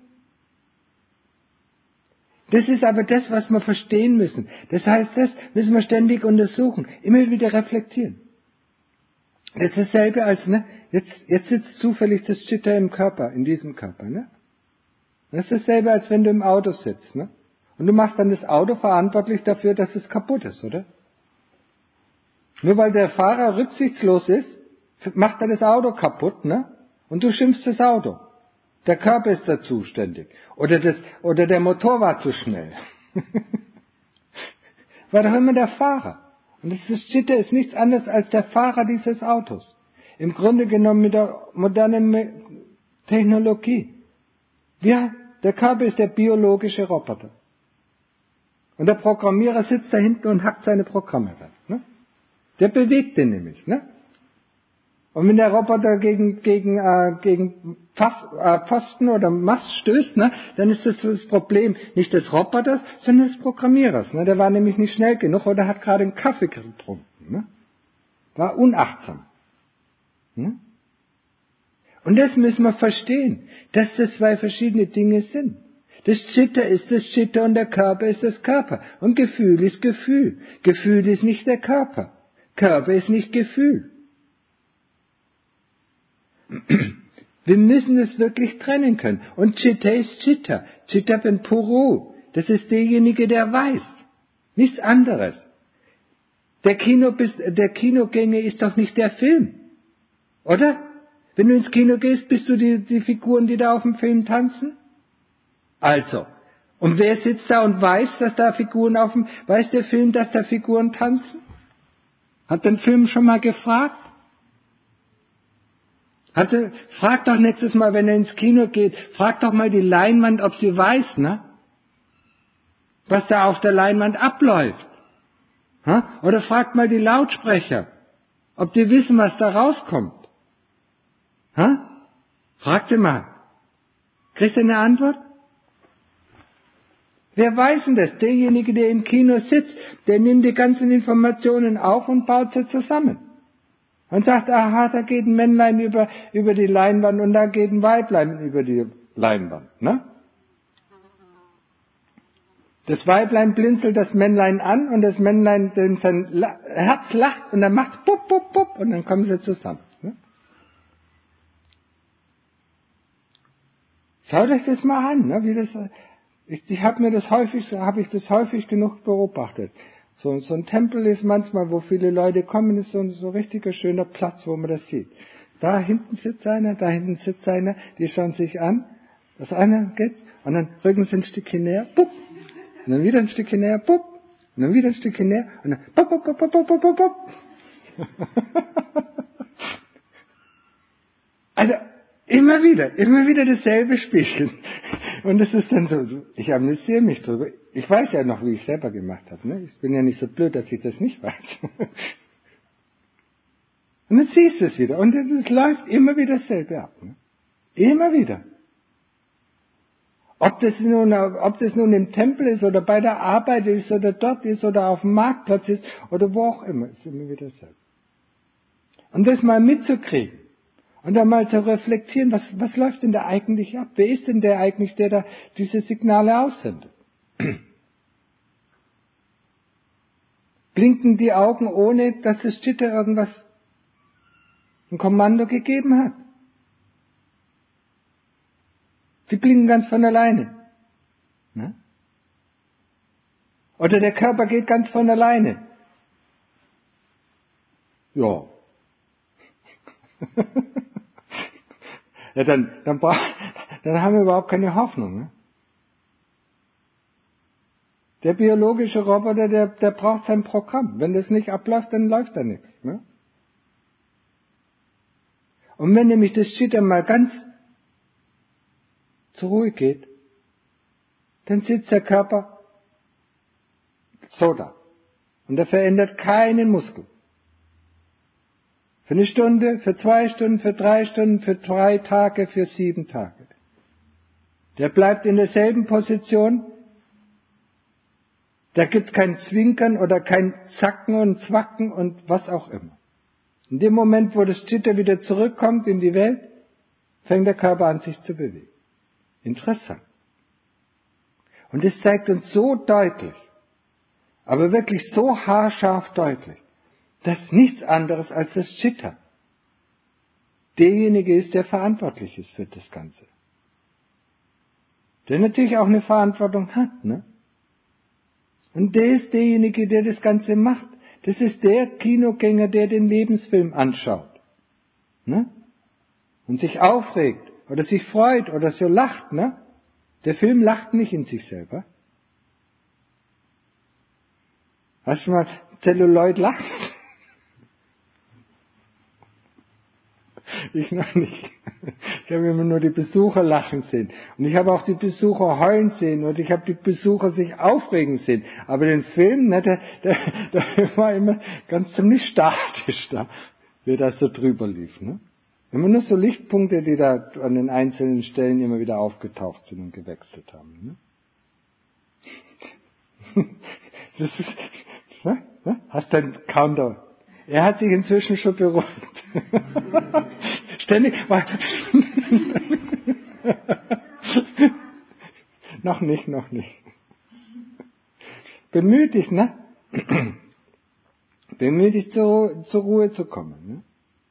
Das ist aber das, was wir verstehen müssen. Das heißt, das müssen wir ständig untersuchen, immer wieder reflektieren. Das ist dasselbe als, ne, jetzt sitzt zufällig das Chitta im Körper, in diesem Körper, ne? Das ist dasselbe, als wenn du im Auto sitzt, ne? Und du machst dann das Auto verantwortlich dafür, dass es kaputt ist, oder? Nur weil der Fahrer rücksichtslos ist, macht er das Auto kaputt, ne? Und du schimpfst das Auto. Der Körper ist da zuständig. Oder der Motor war zu schnell. War doch immer der Fahrer. Und das Chitta ist nichts anderes als der Fahrer dieses Autos. Im Grunde genommen mit der modernen Technologie. Ja, der Körper ist der biologische Roboter. Und der Programmierer sitzt da hinten und hackt seine Programme weg. Ne? Der bewegt den nämlich. Ne? Und wenn der Roboter gegen Pfosten oder Mast stößt, ne, dann ist das Problem nicht des Roboters, sondern des Programmierers. Ne? Der war nämlich nicht schnell genug oder hat gerade einen Kaffee getrunken. Ne? War unachtsam. Ne? Und das müssen wir verstehen, dass das 2 verschiedene Dinge sind. Das Chitta ist das Chitta und der Körper ist das Körper. Und Gefühl ist Gefühl. Gefühl ist nicht der Körper. Körper ist nicht Gefühl. Wir müssen es wirklich trennen können. Und Chitta ist Chitta. Chitta bin Puru. Das ist derjenige, der weiß. Nichts anderes. Der Kinogänger ist doch nicht der Film. Oder? Wenn du ins Kino gehst, bist du die Figuren, die da auf dem Film tanzen? Also. Und wer sitzt da und weiß, dass da weiß der Film, dass da Figuren tanzen? Hat den Film schon mal gefragt? Frag doch nächstes Mal, wenn er ins Kino geht, frag doch mal die Leinwand, ob sie weiß, ne? Was da auf der Leinwand abläuft. Ha? Oder fragt mal die Lautsprecher, ob die wissen, was da rauskommt. Ha? Frag sie mal. Kriegst du eine Antwort? Wer weiß denn das? Derjenige, der im Kino sitzt, der nimmt die ganzen Informationen auf und baut sie zusammen. Und sagt, aha, da geht ein Männlein über die Leinwand und da geht ein Weiblein über die Leinwand. Ne? Das Weiblein blinzelt das Männlein an und das Männlein, sein Herz lacht und dann macht's pup, pup, pup und dann kommen sie zusammen. Ne? Schaut euch das mal an, ne? Wie das, ich habe das häufig genug beobachtet. So ein Tempel ist manchmal, wo viele Leute kommen, ist so ein richtiger schöner Platz, wo man das sieht. Da hinten sitzt einer, die schauen sich an, das eine geht, und dann rücken sie ein Stückchen näher, pup, und dann wieder ein Stückchen näher, pup, und dann wieder ein Stückchen näher, und dann pup, pup, pup, pup, pup, pup, pup. Also, immer wieder dasselbe Spielchen. Und das ist dann so, ich amüsiere mich drüber. Ich weiß ja noch, wie ich es selber gemacht habe. Ne? Ich bin ja nicht so blöd, dass ich das nicht weiß. Und dann siehst du es wieder. Und es läuft immer wieder dasselbe ab. Ne? Immer wieder. Ob das nun im Tempel ist oder bei der Arbeit ist oder dort ist oder auf dem Marktplatz ist oder wo auch immer, ist immer wieder dasselbe. Und das mal mitzukriegen und dann mal zu reflektieren, was läuft denn da eigentlich ab? Wer ist denn der eigentlich, der da diese Signale aussendet? Blinken die Augen, ohne dass das Chitta ein Kommando gegeben hat? Die blinken ganz von alleine. Ne? Oder der Körper geht ganz von alleine. Ja. Ja, dann haben wir überhaupt keine Hoffnung. Ne? Der biologische Roboter, der braucht sein Programm. Wenn das nicht abläuft, dann läuft da nichts. Ne? Und wenn nämlich das Chitta mal ganz zur Ruhe geht, dann sitzt der Körper so da. Und er verändert keinen Muskel. Für eine Stunde, für 2 Stunden, für 3 Stunden, für 3 Tage, für 7 Tage. Der bleibt in derselben Position. Da gibt's kein Zwinkern oder kein Zacken und Zwacken und was auch immer. In dem Moment, wo das Chitta wieder zurückkommt in die Welt, fängt der Körper an, sich zu bewegen. Interessant. Und es zeigt uns so deutlich, aber wirklich so haarscharf deutlich, dass nichts anderes als das Chitta derjenige ist, der verantwortlich ist für das Ganze. Der natürlich auch eine Verantwortung hat, ne? Und der ist derjenige, der das Ganze macht. Das ist der Kinogänger, der den Lebensfilm anschaut, ne? Und sich aufregt oder sich freut oder so lacht, ne? Der Film lacht nicht in sich selber. Hast du mal Zelluloid lachen? Ich noch nicht. Ich habe immer nur die Besucher lachen sehen. Und ich habe auch die Besucher heulen sehen und ich habe die Besucher sich aufregen sehen. Aber den Film, ne, der war immer ganz ziemlich statisch da, wie das so drüber lief. Ne? Immer nur so Lichtpunkte, die da an den einzelnen Stellen immer wieder aufgetaucht sind und gewechselt haben. Ne? Das ist, ne? Hast du einen Countdown? Er hat sich inzwischen schon beruhigt. Ständig. Noch nicht. Bemühe dich, ne? Bemühe dich zur Ruhe zu kommen.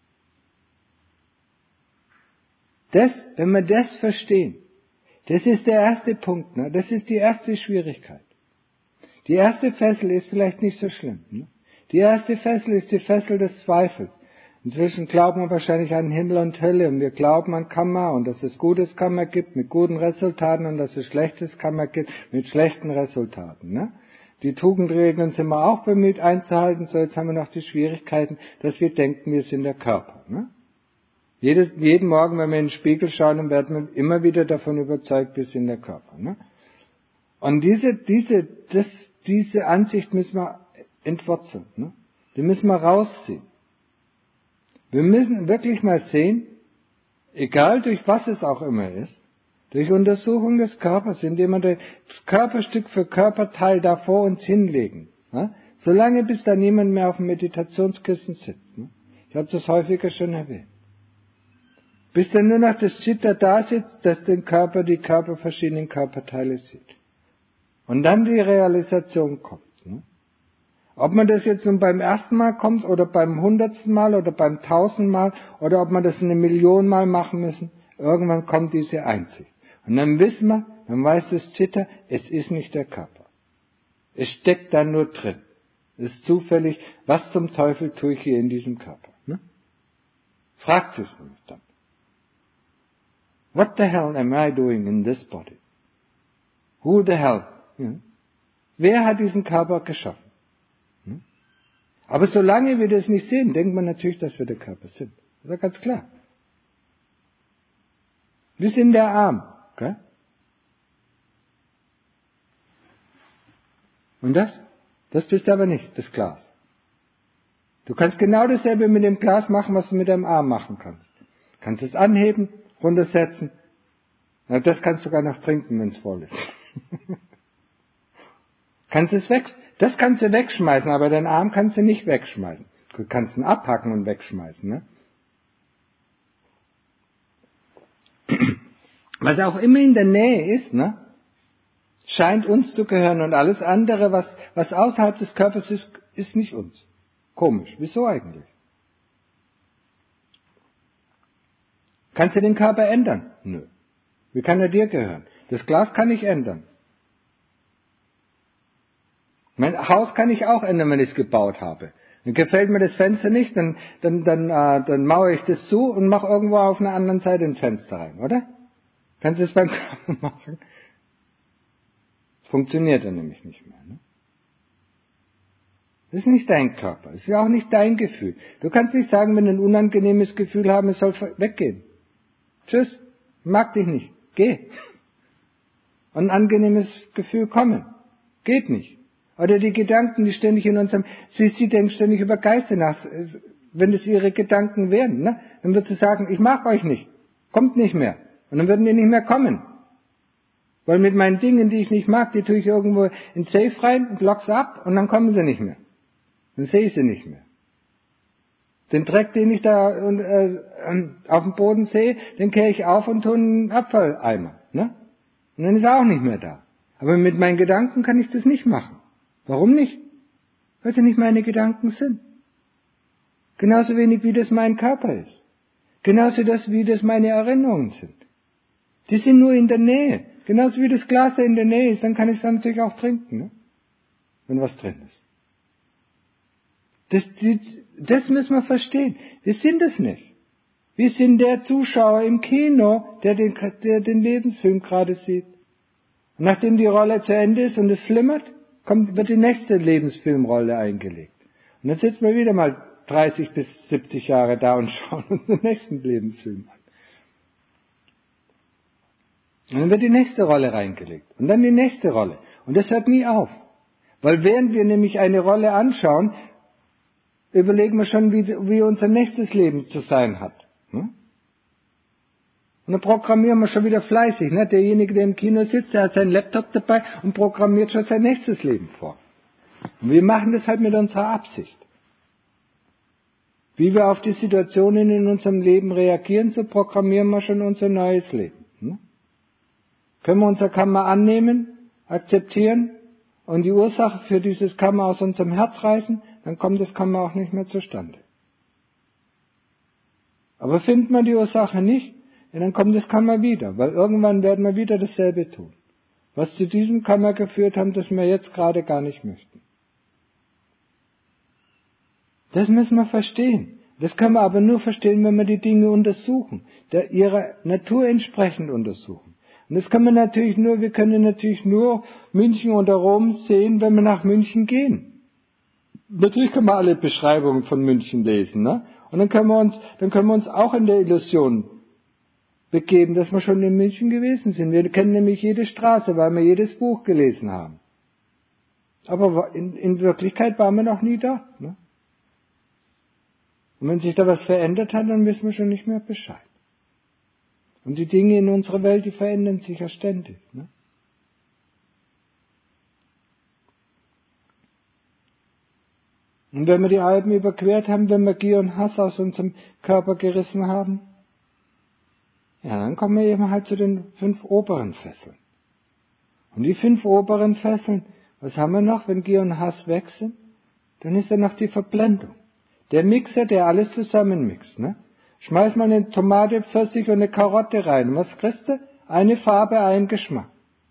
Ne? Wenn wir das verstehen, das ist der erste Punkt, ne? Das ist die erste Schwierigkeit. Die erste Fessel ist vielleicht nicht so schlimm. Ne? Die erste Fessel ist die Fessel des Zweifels. Inzwischen glauben wir wahrscheinlich an Himmel und Hölle und wir glauben an Karma und dass es gutes Karma gibt mit guten Resultaten und dass es schlechtes Karma gibt mit schlechten Resultaten. Ne? Die Tugendregeln sind wir auch bemüht einzuhalten, so jetzt haben wir noch die Schwierigkeiten, dass wir denken, wir sind der Körper. Ne? Jeden Morgen, wenn wir in den Spiegel schauen, werden wir immer wieder davon überzeugt, wir sind der Körper. Ne? Und diese Ansicht müssen wir entwurzeln. Ne? Die müssen wir rausziehen. Wir müssen wirklich mal sehen, egal durch was es auch immer ist, durch Untersuchung des Körpers, indem wir das Körper Stück für Körperteil da vor uns hinlegen. Ne? Solange bis da niemand mehr auf dem Meditationskissen sitzt. Ne? Ich habe das häufiger schon erwähnt. Bis dann nur noch das Chitta da sitzt, das die verschiedenen Körperteile sieht. Und dann die Realisation kommt. Ne? Ob man das jetzt nun beim ersten Mal kommt oder beim 100. Mal oder beim 1000. Mal oder ob man das 1 Million Mal machen müssen, irgendwann kommt diese Einsicht. Und dann wissen wir, dann weiß das Chitta, es ist nicht der Körper. Es steckt da nur drin. Es ist zufällig, was zum Teufel tue ich hier in diesem Körper? Ne? Fragt sich nämlich dann. What the hell am I doing in this body? Who the hell? Ja? Wer hat diesen Körper geschaffen? Aber solange wir das nicht sehen, denkt man natürlich, dass wir der Körper sind. Das ist ja ganz klar. Wir sind der Arm. Okay? Und das? Das bist aber nicht, das Glas. Du kannst genau dasselbe mit dem Glas machen, was du mit deinem Arm machen kannst. Du kannst es anheben, runtersetzen. Na, das kannst du sogar noch trinken, wenn es voll ist. Das kannst du wegschmeißen, aber deinen Arm kannst du nicht wegschmeißen. Du kannst ihn abhacken und wegschmeißen. Ne? Was auch immer in der Nähe ist, ne, scheint uns zu gehören und alles andere, was außerhalb des Körpers ist, ist nicht uns. Komisch. Wieso eigentlich? Kannst du den Körper ändern? Nö. Wie kann er dir gehören? Das Glas kann ich ändern. Mein Haus kann ich auch ändern, wenn ich es gebaut habe. Dann gefällt mir das Fenster nicht, dann mauere ich das zu und mache irgendwo auf einer anderen Seite ein Fenster rein, oder? Kannst du es beim Körper machen? Funktioniert dann nämlich nicht mehr. Ne? Das ist nicht dein Körper, das ist ja auch nicht dein Gefühl. Du kannst nicht sagen, wenn du ein unangenehmes Gefühl haben, es soll weggehen. Tschüss, mag dich nicht, geh. Und ein angenehmes Gefühl kommen. Geht nicht. Oder die Gedanken, die ständig in unserem, sie denken ständig über Geister nach, wenn es ihre Gedanken wären, ne? Dann wird sie sagen, ich mag euch nicht, kommt nicht mehr. Und dann würden die nicht mehr kommen. Weil mit meinen Dingen, die ich nicht mag, die tue ich irgendwo in Safe rein und lock sie ab und dann kommen sie nicht mehr. Dann sehe ich sie nicht mehr. Den Dreck, den ich da auf dem Boden sehe, den kehre ich auf und tue einen Abfalleimer. Ne? Und dann ist er auch nicht mehr da. Aber mit meinen Gedanken kann ich das nicht machen. Warum nicht? Weil sie nicht meine Gedanken sind. Genauso wenig wie das mein Körper ist. Genauso wie das meine Erinnerungen sind. Die sind nur in der Nähe. Genauso wie das Glas da in der Nähe ist, dann kann ich es dann natürlich auch trinken, ne? Wenn was drin ist. Das müssen wir verstehen. Wir sind es nicht. Wir sind der Zuschauer im Kino, der den Lebensfilm gerade sieht. Und nachdem die Rolle zu Ende ist und es flimmert, wird die nächste Lebensfilmrolle eingelegt. Und dann sitzen wir wieder mal 30 bis 70 Jahre da und schauen uns den nächsten Lebensfilm an. Und dann wird die nächste Rolle reingelegt. Und dann die nächste Rolle. Und das hört nie auf. Weil während wir nämlich eine Rolle anschauen, überlegen wir schon, wie unser nächstes Leben zu sein hat. Und dann programmieren wir schon wieder fleißig. Ne? Derjenige, der im Kino sitzt, der hat seinen Laptop dabei und programmiert schon sein nächstes Leben vor. Und wir machen das halt mit unserer Absicht. Wie wir auf die Situationen in unserem Leben reagieren, so programmieren wir schon unser neues Leben. Können wir unser Karma annehmen, akzeptieren und die Ursache für dieses Karma aus unserem Herz reißen, dann kommt das Karma auch nicht mehr zustande. Aber findet man die Ursache nicht, ja, dann kommt das Karma wieder, weil irgendwann werden wir wieder dasselbe tun. Was zu diesem Karma geführt haben, das wir jetzt gerade gar nicht möchten. Das müssen wir verstehen. Das können wir aber nur verstehen, wenn wir die Dinge untersuchen, ihrer Natur entsprechend untersuchen. Und das können wir können natürlich nur München oder Rom sehen, wenn wir nach München gehen. Natürlich können wir alle Beschreibungen von München lesen, ne? Und dann können wir uns auch in der Illusion begeben, dass wir schon in München gewesen sind. Wir kennen nämlich jede Straße, weil wir jedes Buch gelesen haben. Aber in Wirklichkeit waren wir noch nie da, ne? Und wenn sich da was verändert hat, dann wissen wir schon nicht mehr Bescheid. Und die Dinge in unserer Welt, die verändern sich ja ständig. Ne? Und wenn wir die Alpen überquert haben, wenn wir Gier und Hass aus unserem Körper gerissen haben, ja, dann kommen wir eben halt zu den 5 oberen Fesseln. Und die 5 oberen Fesseln, was haben wir noch, wenn Gier und Hass weg sind? Dann ist da noch die Verblendung. Der Mixer, der alles zusammenmixt, ne? Schmeiß mal eine Tomate, Pfirsich und eine Karotte rein. Und was kriegst du? Eine Farbe, ein Geschmack.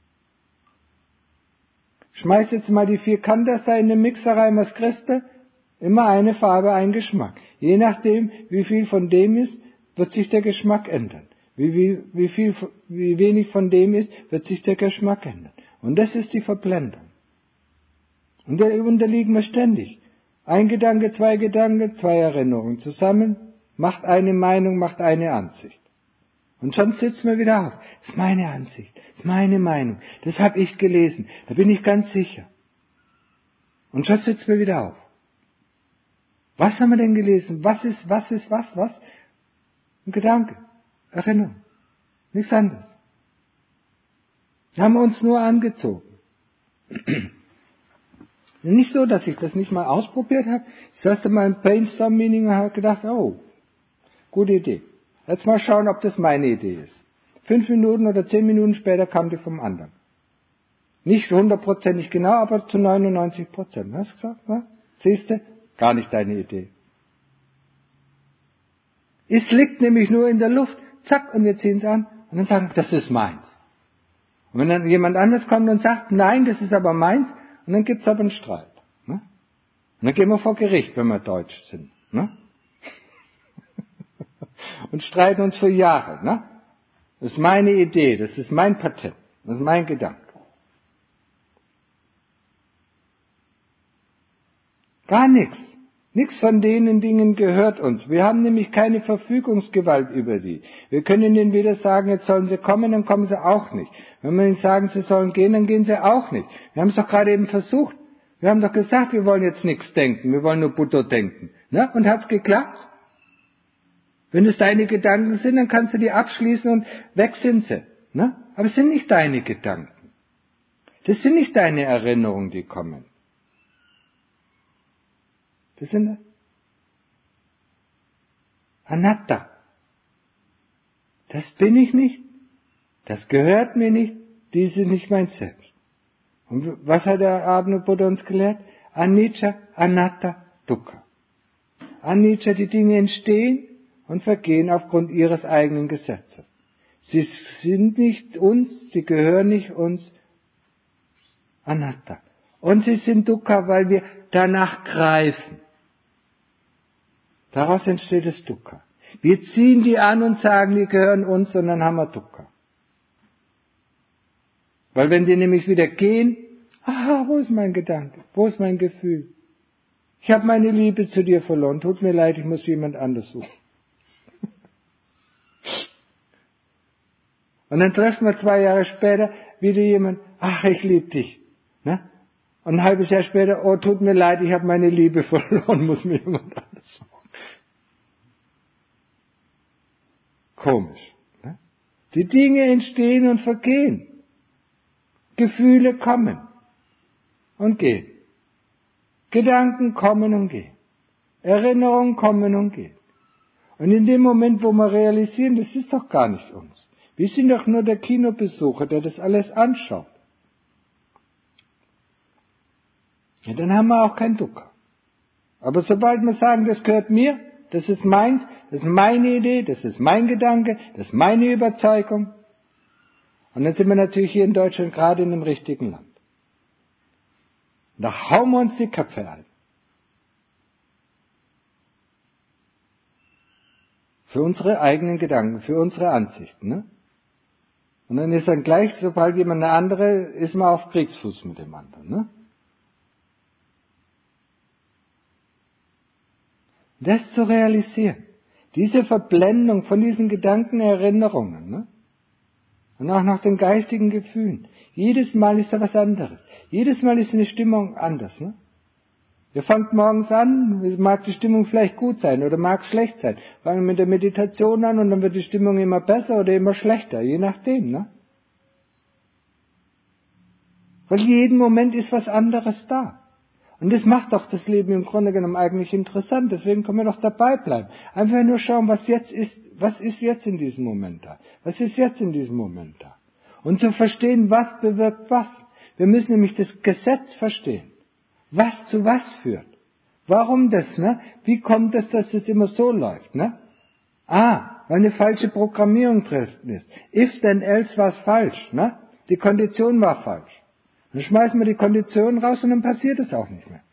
Schmeiß jetzt mal die 4 Kantas da in den Mixer rein. Was kriegst du? Immer eine Farbe, ein Geschmack. Je nachdem, wie viel von dem ist, wird sich der Geschmack ändern. Wie wenig von dem ist, wird sich der Geschmack ändern. Und das ist die Verblendung. Und da unterliegen wir ständig. Ein Gedanke, 2 Erinnerungen zusammen. Macht eine Meinung, macht eine Ansicht. Und schon sitzen wir wieder auf. Das ist meine Ansicht, das ist meine Meinung, das habe ich gelesen, da bin ich ganz sicher. Und schon sitzen wir wieder auf. Was haben wir denn gelesen? Was? Ein Gedanke, Erinnerung, nichts anderes. Wir haben uns nur angezogen. Nicht so, dass ich das nicht mal ausprobiert habe. Das erste Mal im Brainstorm-Meeting habe gedacht, oh, gute Idee. Jetzt mal schauen, ob das meine Idee ist. 5 Minuten oder 10 Minuten später kam die vom anderen. Nicht 100%ig genau, aber zu 99%. Hast du gesagt? Na? Siehste? Gar nicht deine Idee. Es liegt nämlich nur in der Luft. Zack, und wir ziehen es an. Und dann sagen, das ist meins. Und wenn dann jemand anderes kommt und sagt, nein, das ist aber meins, und dann gibt's aber einen Streit. Ne? Und dann gehen wir vor Gericht, wenn wir deutsch sind. Ne? Und streiten uns für Jahre. Ne? Das ist meine Idee, das ist mein Patent, das ist mein Gedanke. Gar nichts. Nichts von denen Dingen gehört uns. Wir haben nämlich keine Verfügungsgewalt über die. Wir können ihnen weder sagen, jetzt sollen sie kommen, dann kommen sie auch nicht. Wenn wir ihnen sagen, sie sollen gehen, dann gehen sie auch nicht. Wir haben es doch gerade eben versucht. Wir haben doch gesagt, wir wollen jetzt nichts denken, wir wollen nur Buddha denken. Ne? Und hat's geklappt? Wenn es deine Gedanken sind, dann kannst du die abschließen und weg sind sie. Ne? Aber es sind nicht deine Gedanken. Das sind nicht deine Erinnerungen, die kommen. Das sind Anatta. Das bin ich nicht. Das gehört mir nicht. Dies ist nicht mein Selbst. Und was hat der Abend Buddha uns gelehrt? Anicca, Anatta, Dukkha. Anicca, die Dinge entstehen und vergehen aufgrund ihres eigenen Gesetzes. Sie sind nicht uns, sie gehören nicht uns. Anatta. Und sie sind Dukkha, weil wir danach greifen. Daraus entsteht das Dukkha. Wir ziehen die an und sagen, die gehören uns, und dann haben wir Dukkha. Weil wenn die nämlich wieder gehen, wo ist mein Gedanke? Wo ist mein Gefühl? Ich habe meine Liebe zu dir verloren. Tut mir leid, ich muss jemand anders suchen. Und dann treffen wir 2 Jahre später wieder jemand, ich liebe dich. Ne? Und ein halbes Jahr später, tut mir leid, ich habe meine Liebe verloren, muss mir jemand anders suchen. Komisch. Ne? Die Dinge entstehen und vergehen. Gefühle kommen und gehen. Gedanken kommen und gehen. Erinnerungen kommen und gehen. Und in dem Moment, wo wir realisieren, das ist doch gar nicht uns. Wir sind doch nur der Kinobesucher, der das alles anschaut. Ja, dann haben wir auch kein Dukkha. Aber sobald wir sagen, das gehört mir, das ist meins, das ist meine Idee, das ist mein Gedanke, das ist meine Überzeugung. Und dann sind wir natürlich hier in Deutschland gerade in dem richtigen Land. Und da hauen wir uns die Köpfe ein. Für unsere eigenen Gedanken, für unsere Ansichten. Ne? Und dann ist dann gleich, sobald jemand eine andere, ist man auf Kriegsfuß mit dem anderen. Ne? Das zu realisieren. Diese Verblendung von diesen Gedanken, Erinnerungen. Ne? Und auch nach den geistigen Gefühlen. Jedes Mal ist da was anderes. Jedes Mal ist eine Stimmung anders. Ne? Ihr fangt morgens an, mag die Stimmung vielleicht gut sein oder mag schlecht sein. Fangen mit der Meditation an und dann wird die Stimmung immer besser oder immer schlechter, je nachdem. Ne? Weil jeden Moment ist was anderes da. Und das macht doch das Leben im Grunde genommen eigentlich interessant. Deswegen können wir doch dabei bleiben. Einfach nur schauen, was ist jetzt in diesem Moment da? Was ist jetzt in diesem Moment da? Und zu verstehen, was bewirkt was. Wir müssen nämlich das Gesetz verstehen. Was zu was führt. Warum das, ne? Wie kommt es, dass das immer so läuft, ne? Weil eine falsche Programmierung drin ist. If then else war es falsch, ne? Die Kondition war falsch. Dann schmeißen wir die Konditionen raus und dann passiert es auch nicht mehr.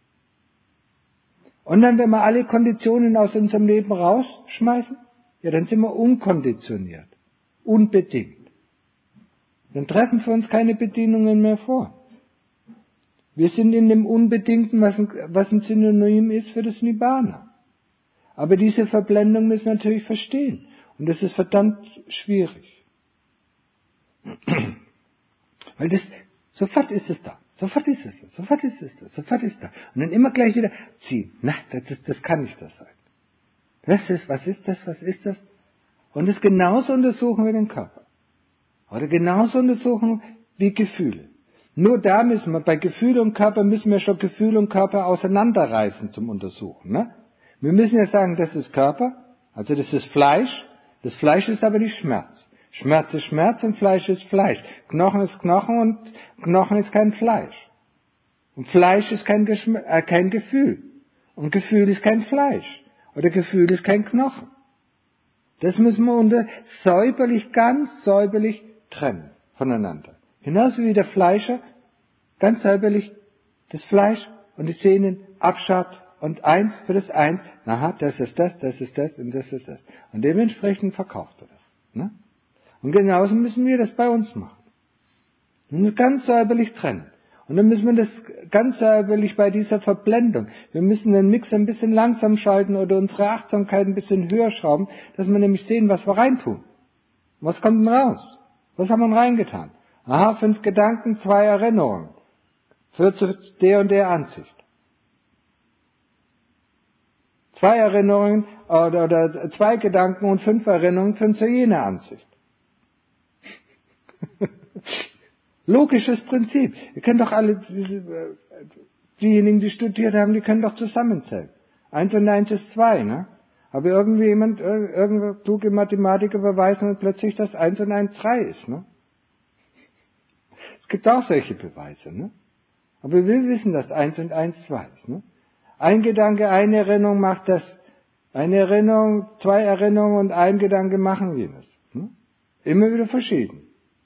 Und dann, wenn wir alle Konditionen aus unserem Leben rausschmeißen, ja, dann sind wir unkonditioniert. Unbedingt. Dann treffen für uns keine Bedingungen mehr vor. Wir sind in dem Unbedingten, was ein Synonym ist für das Nibbana. Aber diese Verblendung müssen wir natürlich verstehen. Und das ist verdammt schwierig. Weil sofort ist es da. Sofort ist es das, sofort ist es das, sofort ist das. Und dann immer gleich wieder ziehen. Na, das kann nicht das sein. Was ist das? Und das genauso untersuchen wir den Körper. Oder genauso untersuchen wie Gefühle. Nur da müssen wir, bei Gefühl und Körper müssen wir schon Gefühl und Körper auseinanderreißen zum Untersuchen. Ne? Wir müssen ja sagen, das ist Körper, also das ist Fleisch. Das Fleisch ist aber nicht Schmerz. Schmerz ist Schmerz und Fleisch ist Fleisch. Knochen ist Knochen und Knochen ist kein Fleisch. Und Fleisch ist kein Gefühl. Und Gefühl ist kein Fleisch. Oder Gefühl ist kein Knochen. Das müssen wir ganz säuberlich trennen voneinander. Genauso wie der Fleischer ganz säuberlich das Fleisch und die Sehnen abschabt und eins für das eins, das ist das und das ist das. Und dementsprechend verkauft er das. Ne? Und genauso müssen wir das bei uns machen. Und ganz säuberlich trennen. Und dann müssen wir das ganz säuberlich bei dieser Verblendung. Wir müssen den Mixer ein bisschen langsam schalten oder unsere Achtsamkeit ein bisschen höher schrauben, dass wir nämlich sehen, was wir reintun. Was kommt denn raus? Was haben wir reingetan? 5 Gedanken, 2 Erinnerungen. Führt zu der und der Ansicht. 2 Erinnerungen oder 2 Gedanken und 5 Erinnerungen führen zu jener Ansicht. Logisches Prinzip. Ihr kennt doch alle, diejenigen, die studiert haben, die können doch zusammenzählen. 1 und 1 ist 2, ne? Aber irgendein kluge Mathematiker beweisen und plötzlich, dass 1 und 1 3 ist, ne? Es gibt auch solche Beweise, ne? Aber wir wissen, dass 1 und 1 2 ist, ne? Ein Gedanke, eine Erinnerung macht das. Eine Erinnerung, 2 Erinnerungen und ein Gedanke machen jenes. Ne? Immer wieder verschieden.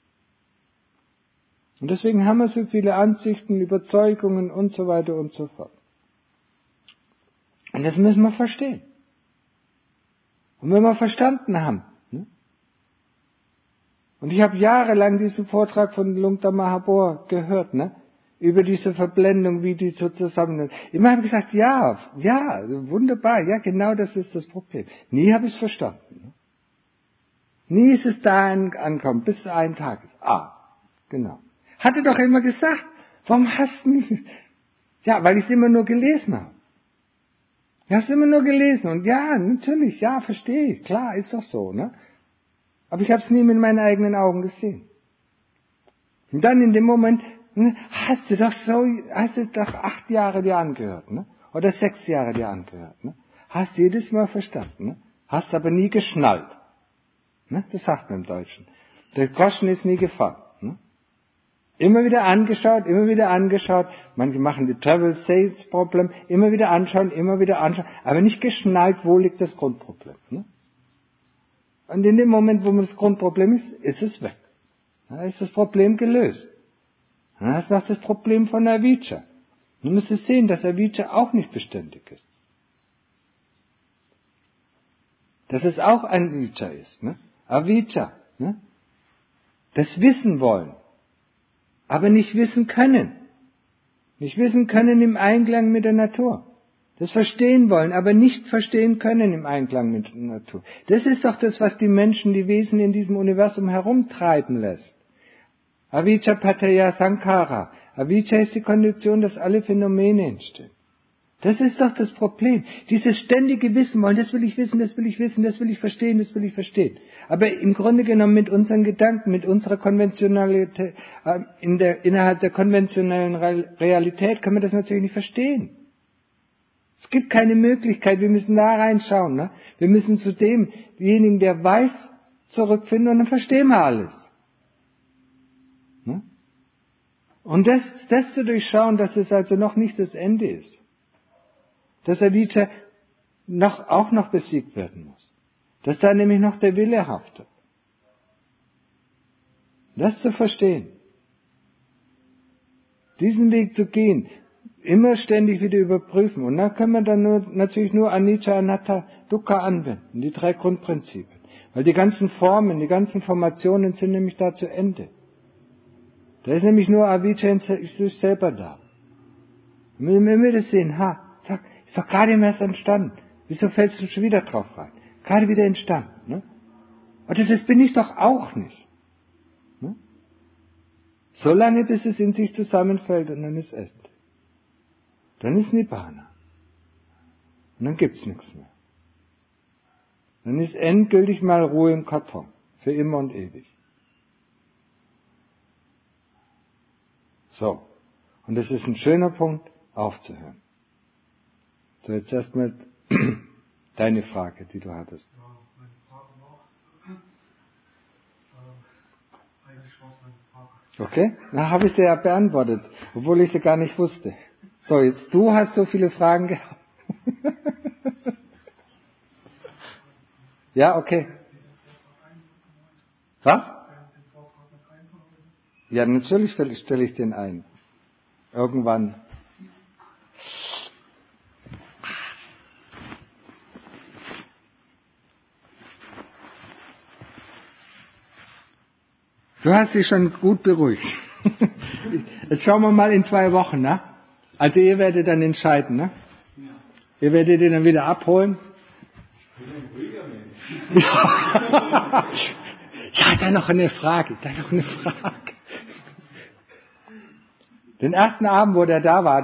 Und deswegen haben wir so viele Ansichten, Überzeugungen und so weiter und so fort. Und das müssen wir verstehen. Und wenn wir verstanden haben, ne? Und ich habe jahrelang diesen Vortrag von Lungta Mahabor gehört, ne? Über diese Verblendung, wie die so zusammenhängen. Immer habe ich gesagt, ja, wunderbar, ja, genau das ist das Problem. Nie habe ich es verstanden. Ne? Nie ist es da angekommen, bis ein Tag ist. Genau. Hatte doch immer gesagt, warum hast du nicht? Ja, weil ich es immer nur gelesen habe. Ich habe es immer nur gelesen und ja, natürlich, ja, verstehe ich, klar, ist doch so, ne? Aber ich habe es nie mit meinen eigenen Augen gesehen. Und dann in dem Moment, hast du doch 8 Jahre dir angehört, ne? Oder 6 Jahre dir angehört, ne? Hast jedes Mal verstanden, ne? Hast aber nie geschnallt. Ne? Das sagt man im Deutschen. Der Groschen ist nie gefallen. Ne? Immer wieder angeschaut. Manche machen die Travel Sales Problem. Immer wieder anschauen. Aber nicht geschnallt, wo liegt das Grundproblem. Ne? Und in dem Moment, wo das Grundproblem ist es weg. Dann ist das Problem gelöst. Dann hast du noch das Problem von Avijja. Du musst sehen, dass Avijja auch nicht beständig ist. Dass es auch ein Avijja ist. Ne? Avijja. Ne? Das Wissen wollen. Aber nicht wissen können. Nicht wissen können im Einklang mit der Natur. Das verstehen wollen, aber nicht verstehen können im Einklang mit der Natur. Das ist doch das, was die Menschen, die Wesen in diesem Universum herumtreiben lässt. Avijja Pataya Sankhara. Avijja ist die Kondition, dass alle Phänomene entstehen. Das ist doch das Problem. Dieses ständige Wissen wollen, das will ich wissen, das will ich verstehen. Aber im Grunde genommen mit unseren Gedanken, mit unserer Konventionalität, innerhalb der konventionellen Realität können wir das natürlich nicht verstehen. Es gibt keine Möglichkeit, wir müssen da reinschauen. Ne? Wir müssen zu demjenigen, der weiß, zurückfinden und dann verstehen wir alles. Ne? Und das zu durchschauen, dass es also noch nicht das Ende ist. Dass Avijja auch noch besiegt werden muss. Dass da nämlich noch der Wille haftet. Das zu verstehen. Diesen Weg zu gehen. Immer ständig wieder überprüfen. Und da können wir dann natürlich nur Anicca, Anatta, Dukkha anwenden. Die 3 Grundprinzipien. Weil die ganzen Formen, die ganzen Formationen sind nämlich da zu Ende. Da ist nämlich nur Avijja in sich selber da. Und wenn wir immer das sehen, zack, ist doch gerade im erst entstanden. Wieso fällst du schon wieder drauf rein? Gerade wieder entstanden. Ne? Oder das bin ich doch auch nicht. Ne? So lange, bis es in sich zusammenfällt und dann ist Ende. Dann ist Nibbana. Und dann gibt's nichts mehr. Dann ist endgültig mal Ruhe im Karton. Für immer und ewig. So. Und das ist ein schöner Punkt, aufzuhören. So, jetzt erstmal deine Frage, die du hattest. Ja, meine Frage noch. Eigentlich war es meine Frage. Okay? Na, habe ich dir ja beantwortet, obwohl ich sie gar nicht wusste. So, jetzt du hast so viele Fragen gehabt. Ja, okay. Was? Ja, natürlich stelle ich den ein. Irgendwann. Du hast dich schon gut beruhigt. Jetzt schauen wir mal in 2 Wochen, ne? Also ihr werdet dann entscheiden, ne? Ja. Ihr werdet ihn dann wieder abholen. Ja, dann noch eine Frage. Den ersten Abend, wo der da war,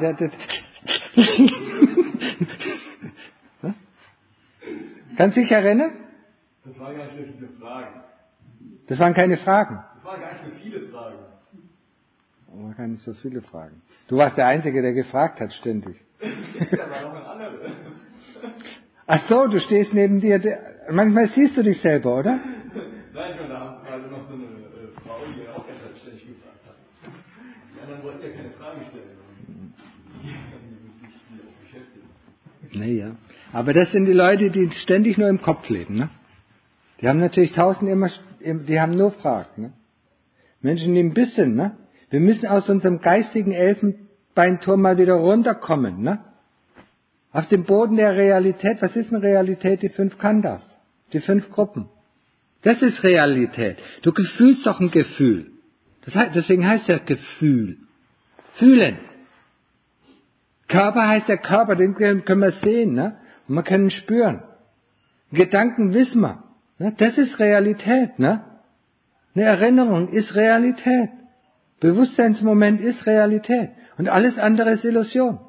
Kannst du dich erinnern? Das waren gar nicht so viele Fragen. Das waren keine Fragen. Das waren gar nicht so viele Fragen. Das waren gar nicht so viele Fragen. Du warst der Einzige, der gefragt hat, ständig. Da war noch ein anderer. Ach so, du stehst neben dir. Manchmal siehst du dich selber, oder? Nein, schon, da haben gerade noch so eine Frau, die auch ganz ständig gefragt hat. Die anderen wollten ja keine Fragen stellen. Die haben sich auch beschäftigt. Naja. Aber das sind die Leute, die ständig nur im Kopf leben, ne? Die haben natürlich die haben nur Fragen, ne? Menschen, die ein bisschen, ne? Wir müssen aus unserem geistigen Elfenbeinturm mal wieder runterkommen, ne? Auf dem Boden der Realität. Was ist eine Realität? Die 5 Khandhas. Die 5 Gruppen. Das ist Realität. Du fühlst doch ein Gefühl. Deswegen heißt ja Gefühl. Fühlen. Körper heißt der Körper, den können wir sehen, ne? Und wir können spüren. Gedanken wissen wir. Ne? Das ist Realität, ne? Eine Erinnerung ist Realität. Bewusstseinsmoment ist Realität. Und alles andere ist Illusion.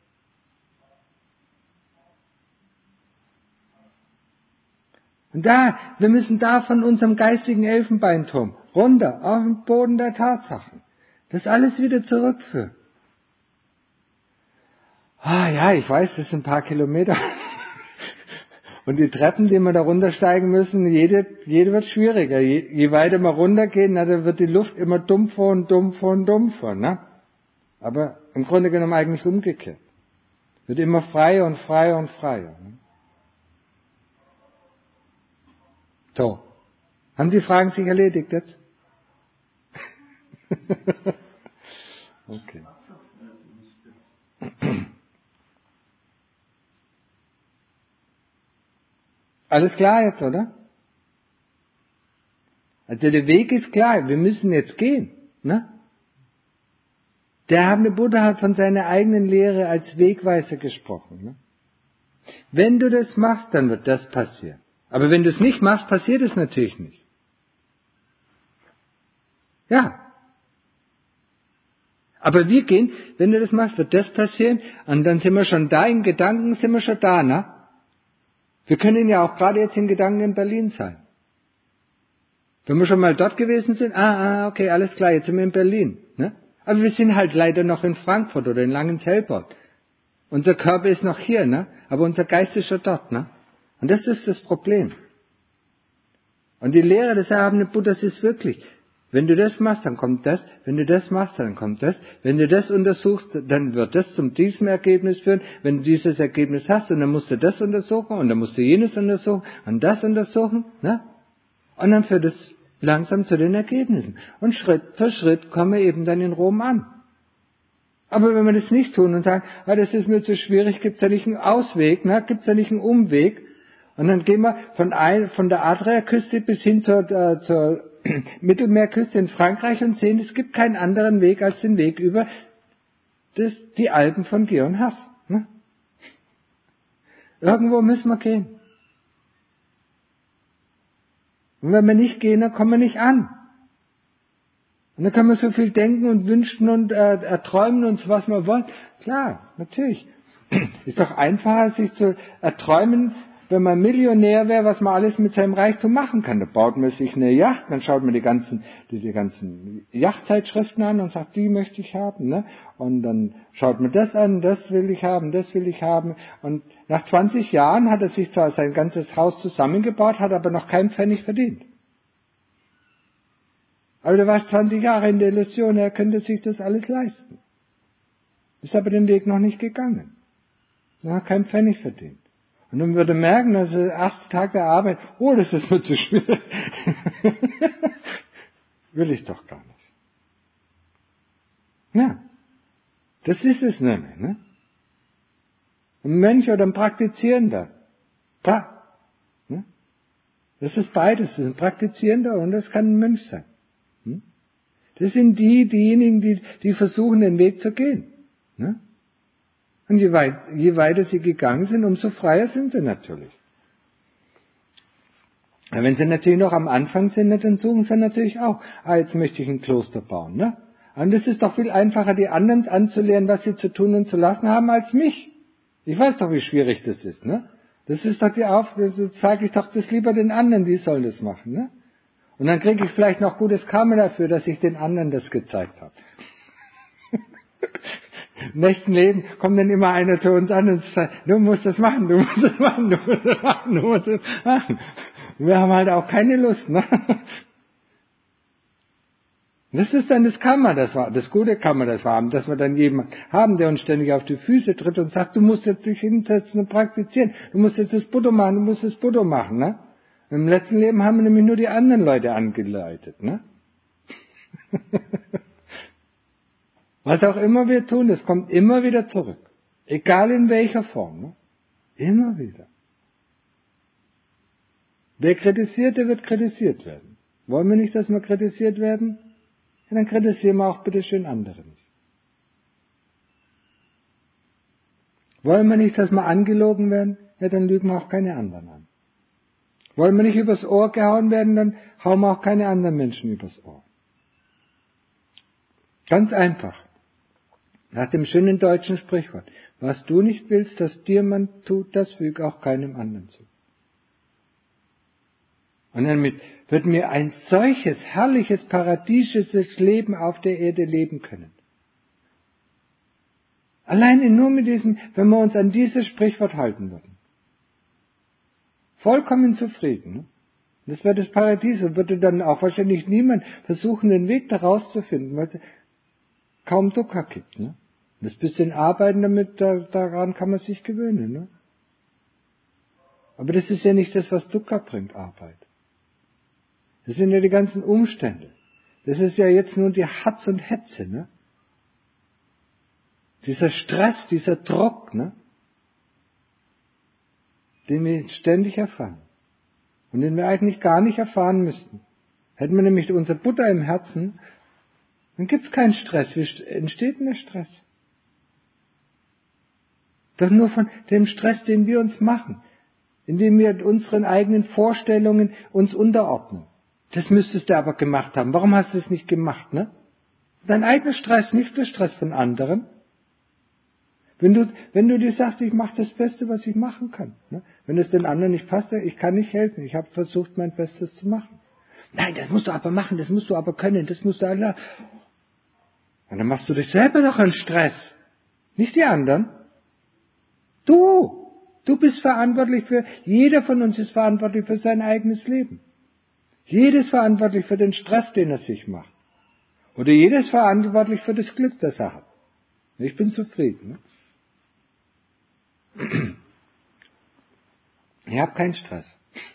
Und wir müssen da von unserem geistigen Elfenbeinturm runter auf den Boden der Tatsachen. Das alles wieder zurückführen. Ah ja, ich weiß, das sind ein paar Kilometer. Und die Treppen, die wir da runtersteigen müssen, jede wird schwieriger. Je weiter wir runtergehen, dann wird die Luft immer dumpfer und dumpfer und dumpfer. Ne? Aber im Grunde genommen eigentlich umgekehrt. Wird immer freier und freier und freier. Ne? So. Haben die Fragen sich erledigt jetzt? Okay. Alles klar jetzt, oder? Also der Weg ist klar, wir müssen jetzt gehen. Ne? Der Erhabene Buddha hat von seiner eigenen Lehre als Wegweiser gesprochen. Ne? Wenn du das machst, dann wird das passieren. Aber wenn du es nicht machst, passiert es natürlich nicht. Ja. Aber wir gehen, wenn du das machst, wird das passieren und dann sind wir schon da, in Gedanken sind wir schon da, ne? Wir können ja auch gerade jetzt in Gedanken in Berlin sein. Wenn wir schon mal dort gewesen sind, okay, alles klar, jetzt sind wir in Berlin. Ne? Aber wir sind halt leider noch in Frankfurt oder in Langenselbold. Unser Körper ist noch hier, ne? Aber unser Geist ist schon dort. Ne? Und das ist das Problem. Und die Lehre des Erhabenen Buddhas ist wirklich, wenn du das machst, dann kommt das, wenn du das machst, dann kommt das, wenn du das untersuchst, dann wird das zu diesem Ergebnis führen, wenn du dieses Ergebnis hast, und dann musst du das untersuchen, und dann musst du jenes untersuchen, und das untersuchen, ne? Und dann führt es langsam zu den Ergebnissen. Und Schritt für Schritt kommen wir eben dann in Rom an. Aber wenn wir das nicht tun und sagen, das ist mir zu schwierig, gibt's da nicht einen Ausweg, ne? Gibt's da nicht einen Umweg? Und dann gehen wir von der Adriaküste bis hin zur Mittelmeerküste in Frankreich und sehen, es gibt keinen anderen Weg als den Weg über die Alpen von Gier und Hass. Ne? Irgendwo müssen wir gehen. Und wenn wir nicht gehen, dann kommen wir nicht an. Und dann kann man so viel denken und wünschen und erträumen und was man will. Klar, natürlich. Ist doch einfacher, sich zu erträumen, wenn man Millionär wäre, was man alles mit seinem Reichtum machen kann. Da baut man sich eine Yacht, dann schaut man die ganzen Yachtzeitschriften an und sagt, die möchte ich haben. Ne? Und dann schaut man das an, das will ich haben, das will ich haben. Und nach 20 Jahren hat er sich zwar sein ganzes Haus zusammengebaut, hat aber noch keinen Pfennig verdient. Aber du warst 20 Jahre in der Illusion, er könnte sich das alles leisten. Ist aber den Weg noch nicht gegangen. Er hat keinen Pfennig verdient. Und dann würde merken, dass der erste Tag der Arbeit, oh, das ist mir zu schwierig. Will ich doch gar nicht. Ja, das ist es nämlich. Ne? Ein Mönch oder ein Praktizierender. Klar. Ne? Das ist beides. Das ist ein Praktizierender und das kann ein Mönch sein. Das sind diejenigen, die versuchen, den Weg zu gehen. Ne? Und je weiter sie gegangen sind, umso freier sind sie natürlich. Aber wenn sie natürlich noch am Anfang sind, dann suchen sie natürlich auch, jetzt möchte ich ein Kloster bauen. Ne? Und es ist doch viel einfacher, die anderen anzulehren, was sie zu tun und zu lassen haben, als mich. Ich weiß doch, wie schwierig das ist. Ne? Das ist doch sage ich doch das lieber den anderen, die sollen das machen. Ne? Und dann kriege ich vielleicht noch gutes Karma dafür, dass ich den anderen das gezeigt habe. Im nächsten Leben kommt dann immer einer zu uns an und sagt, du musst das machen, du musst das machen, du musst das machen, du musst das machen. Wir haben halt auch keine Lust. Ne? Das ist dann das Karma, das gute Karma, das wir haben, dass wir dann jemanden haben, der uns ständig auf die Füße tritt und sagt, du musst jetzt dich hinsetzen und praktizieren, du musst jetzt das Buddha machen, du musst das Buddha machen. Ne? Im letzten Leben haben wir nämlich nur die anderen Leute angeleitet. Ne? Was auch immer wir tun, das kommt immer wieder zurück. Egal in welcher Form. Ne? Immer wieder. Wer kritisiert, der wird kritisiert werden. Wollen wir nicht, dass wir kritisiert werden? Ja, dann kritisieren wir auch bitte schön andere nicht. Wollen wir nicht, dass wir angelogen werden? Ja, dann lügen wir auch keine anderen an. Wollen wir nicht übers Ohr gehauen werden, dann hauen wir auch keine anderen Menschen übers Ohr. Ganz einfach. Nach dem schönen deutschen Sprichwort. Was du nicht willst, dass dir man tut, das füg auch keinem anderen zu. Und damit wird mir ein solches herrliches, paradiesisches Leben auf der Erde leben können. Alleine nur mit diesem, wenn wir uns an dieses Sprichwort halten würden. Vollkommen zufrieden. Ne? Das wäre das Paradies und würde dann auch wahrscheinlich niemand versuchen, den Weg daraus zu finden, weil es kaum Dukkha gibt. Ne? Das bisschen Arbeiten damit, daran kann man sich gewöhnen. Ne? Aber das ist ja nicht das, was Dukkha bringt, Arbeit. Das sind ja die ganzen Umstände. Das ist ja jetzt nur die Hatz und Hetze. Ne? Dieser Stress, dieser Druck, ne? Den wir ständig erfahren. Und den wir eigentlich gar nicht erfahren müssten. Hätten wir nämlich unser Buddha im Herzen, dann gibt's keinen Stress. Wie entsteht denn der Stress? Doch nur von dem Stress, den wir uns machen, indem wir unseren eigenen Vorstellungen uns unterordnen. Das müsstest du aber gemacht haben. Warum hast du es nicht gemacht, ne? Dein eigener Stress, nicht der Stress von anderen. Wenn du dir sagst, ich mache das Beste, was ich machen kann. Ne? Wenn es den anderen nicht passt, ich kann nicht helfen. Ich habe versucht, mein Bestes zu machen. Nein, das musst du aber machen, das musst du aber können, das musst du alle. Und dann machst du dich selber noch einen Stress. Nicht die anderen. Du bist verantwortlich jeder von uns ist verantwortlich für sein eigenes Leben. Jeder ist verantwortlich für den Stress, den er sich macht. Oder jeder ist verantwortlich für das Glück, das er hat. Ich bin zufrieden. Ne? Ich habe keinen Stress.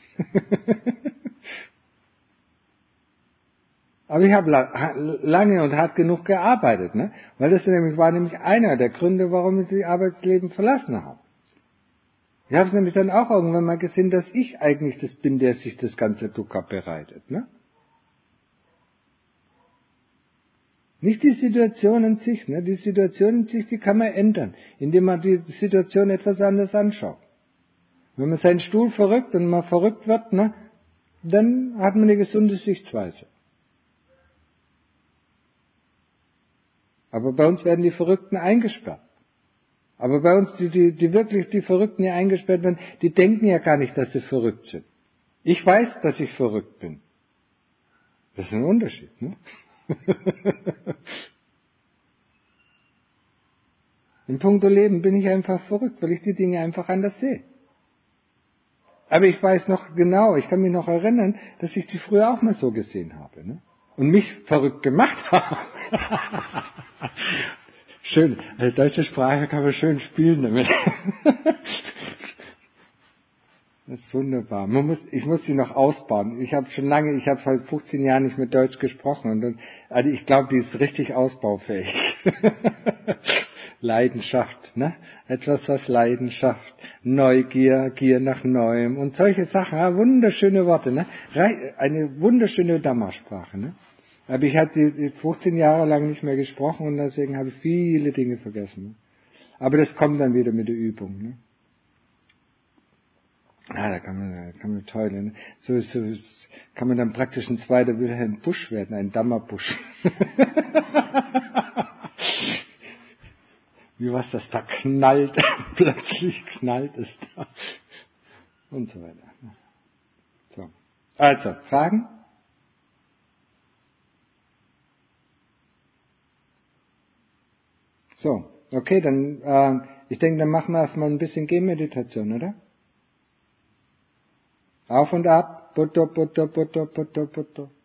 Aber ich habe lange und hart genug gearbeitet, ne? Weil das war nämlich einer der Gründe, warum ich das Arbeitsleben verlassen habe. Ich habe es nämlich dann auch irgendwann mal gesehen, dass ich eigentlich das bin, der sich das ganze Dukkha bereitet, ne? Nicht die Situation in sich, ne? Die Situation in sich, die kann man ändern, indem man die Situation etwas anders anschaut. Wenn man seinen Stuhl verrückt und mal verrückt wird, ne? Dann hat man eine gesunde Sichtweise. Aber bei uns werden die Verrückten eingesperrt. Aber bei uns, die wirklich die Verrückten, die eingesperrt werden, die denken ja gar nicht, dass sie verrückt sind. Ich weiß, dass ich verrückt bin. Das ist ein Unterschied, ne? In puncto Leben bin ich einfach verrückt, weil ich die Dinge einfach anders sehe. Aber ich weiß noch genau, ich kann mich noch erinnern, dass ich die früher auch mal so gesehen habe, ne? Und mich verrückt gemacht habe. Schön, also deutsche Sprache kann man schön spielen damit. Das ist wunderbar. Ich muss die noch ausbauen. Ich habe seit 15 Jahren nicht mehr Deutsch gesprochen. Und dann, also ich glaube, die ist richtig ausbaufähig. Leidenschaft, ne? Etwas, was Leidenschaft, Neugier, Gier nach Neuem und solche Sachen. Ja, wunderschöne Worte, ne? Eine wunderschöne Dhamma-Sprache, ne? Aber ich hatte die 15 Jahre lang nicht mehr gesprochen und deswegen habe ich viele Dinge vergessen. Ne? Aber das kommt dann wieder mit der Übung, ne? Da kann man toll, ne? So kann man dann praktisch ein zweiter Wilhelm Busch werden, ein Dhamma-Busch. Wie was das da knallt, plötzlich knallt es da. Und so weiter. So. Also, Fragen? So, okay, dann, ich denke, dann machen wir erstmal ein bisschen Gehmeditation, oder? Auf und ab, Buddha, Buddha, Buddha, Buddha, Buddha.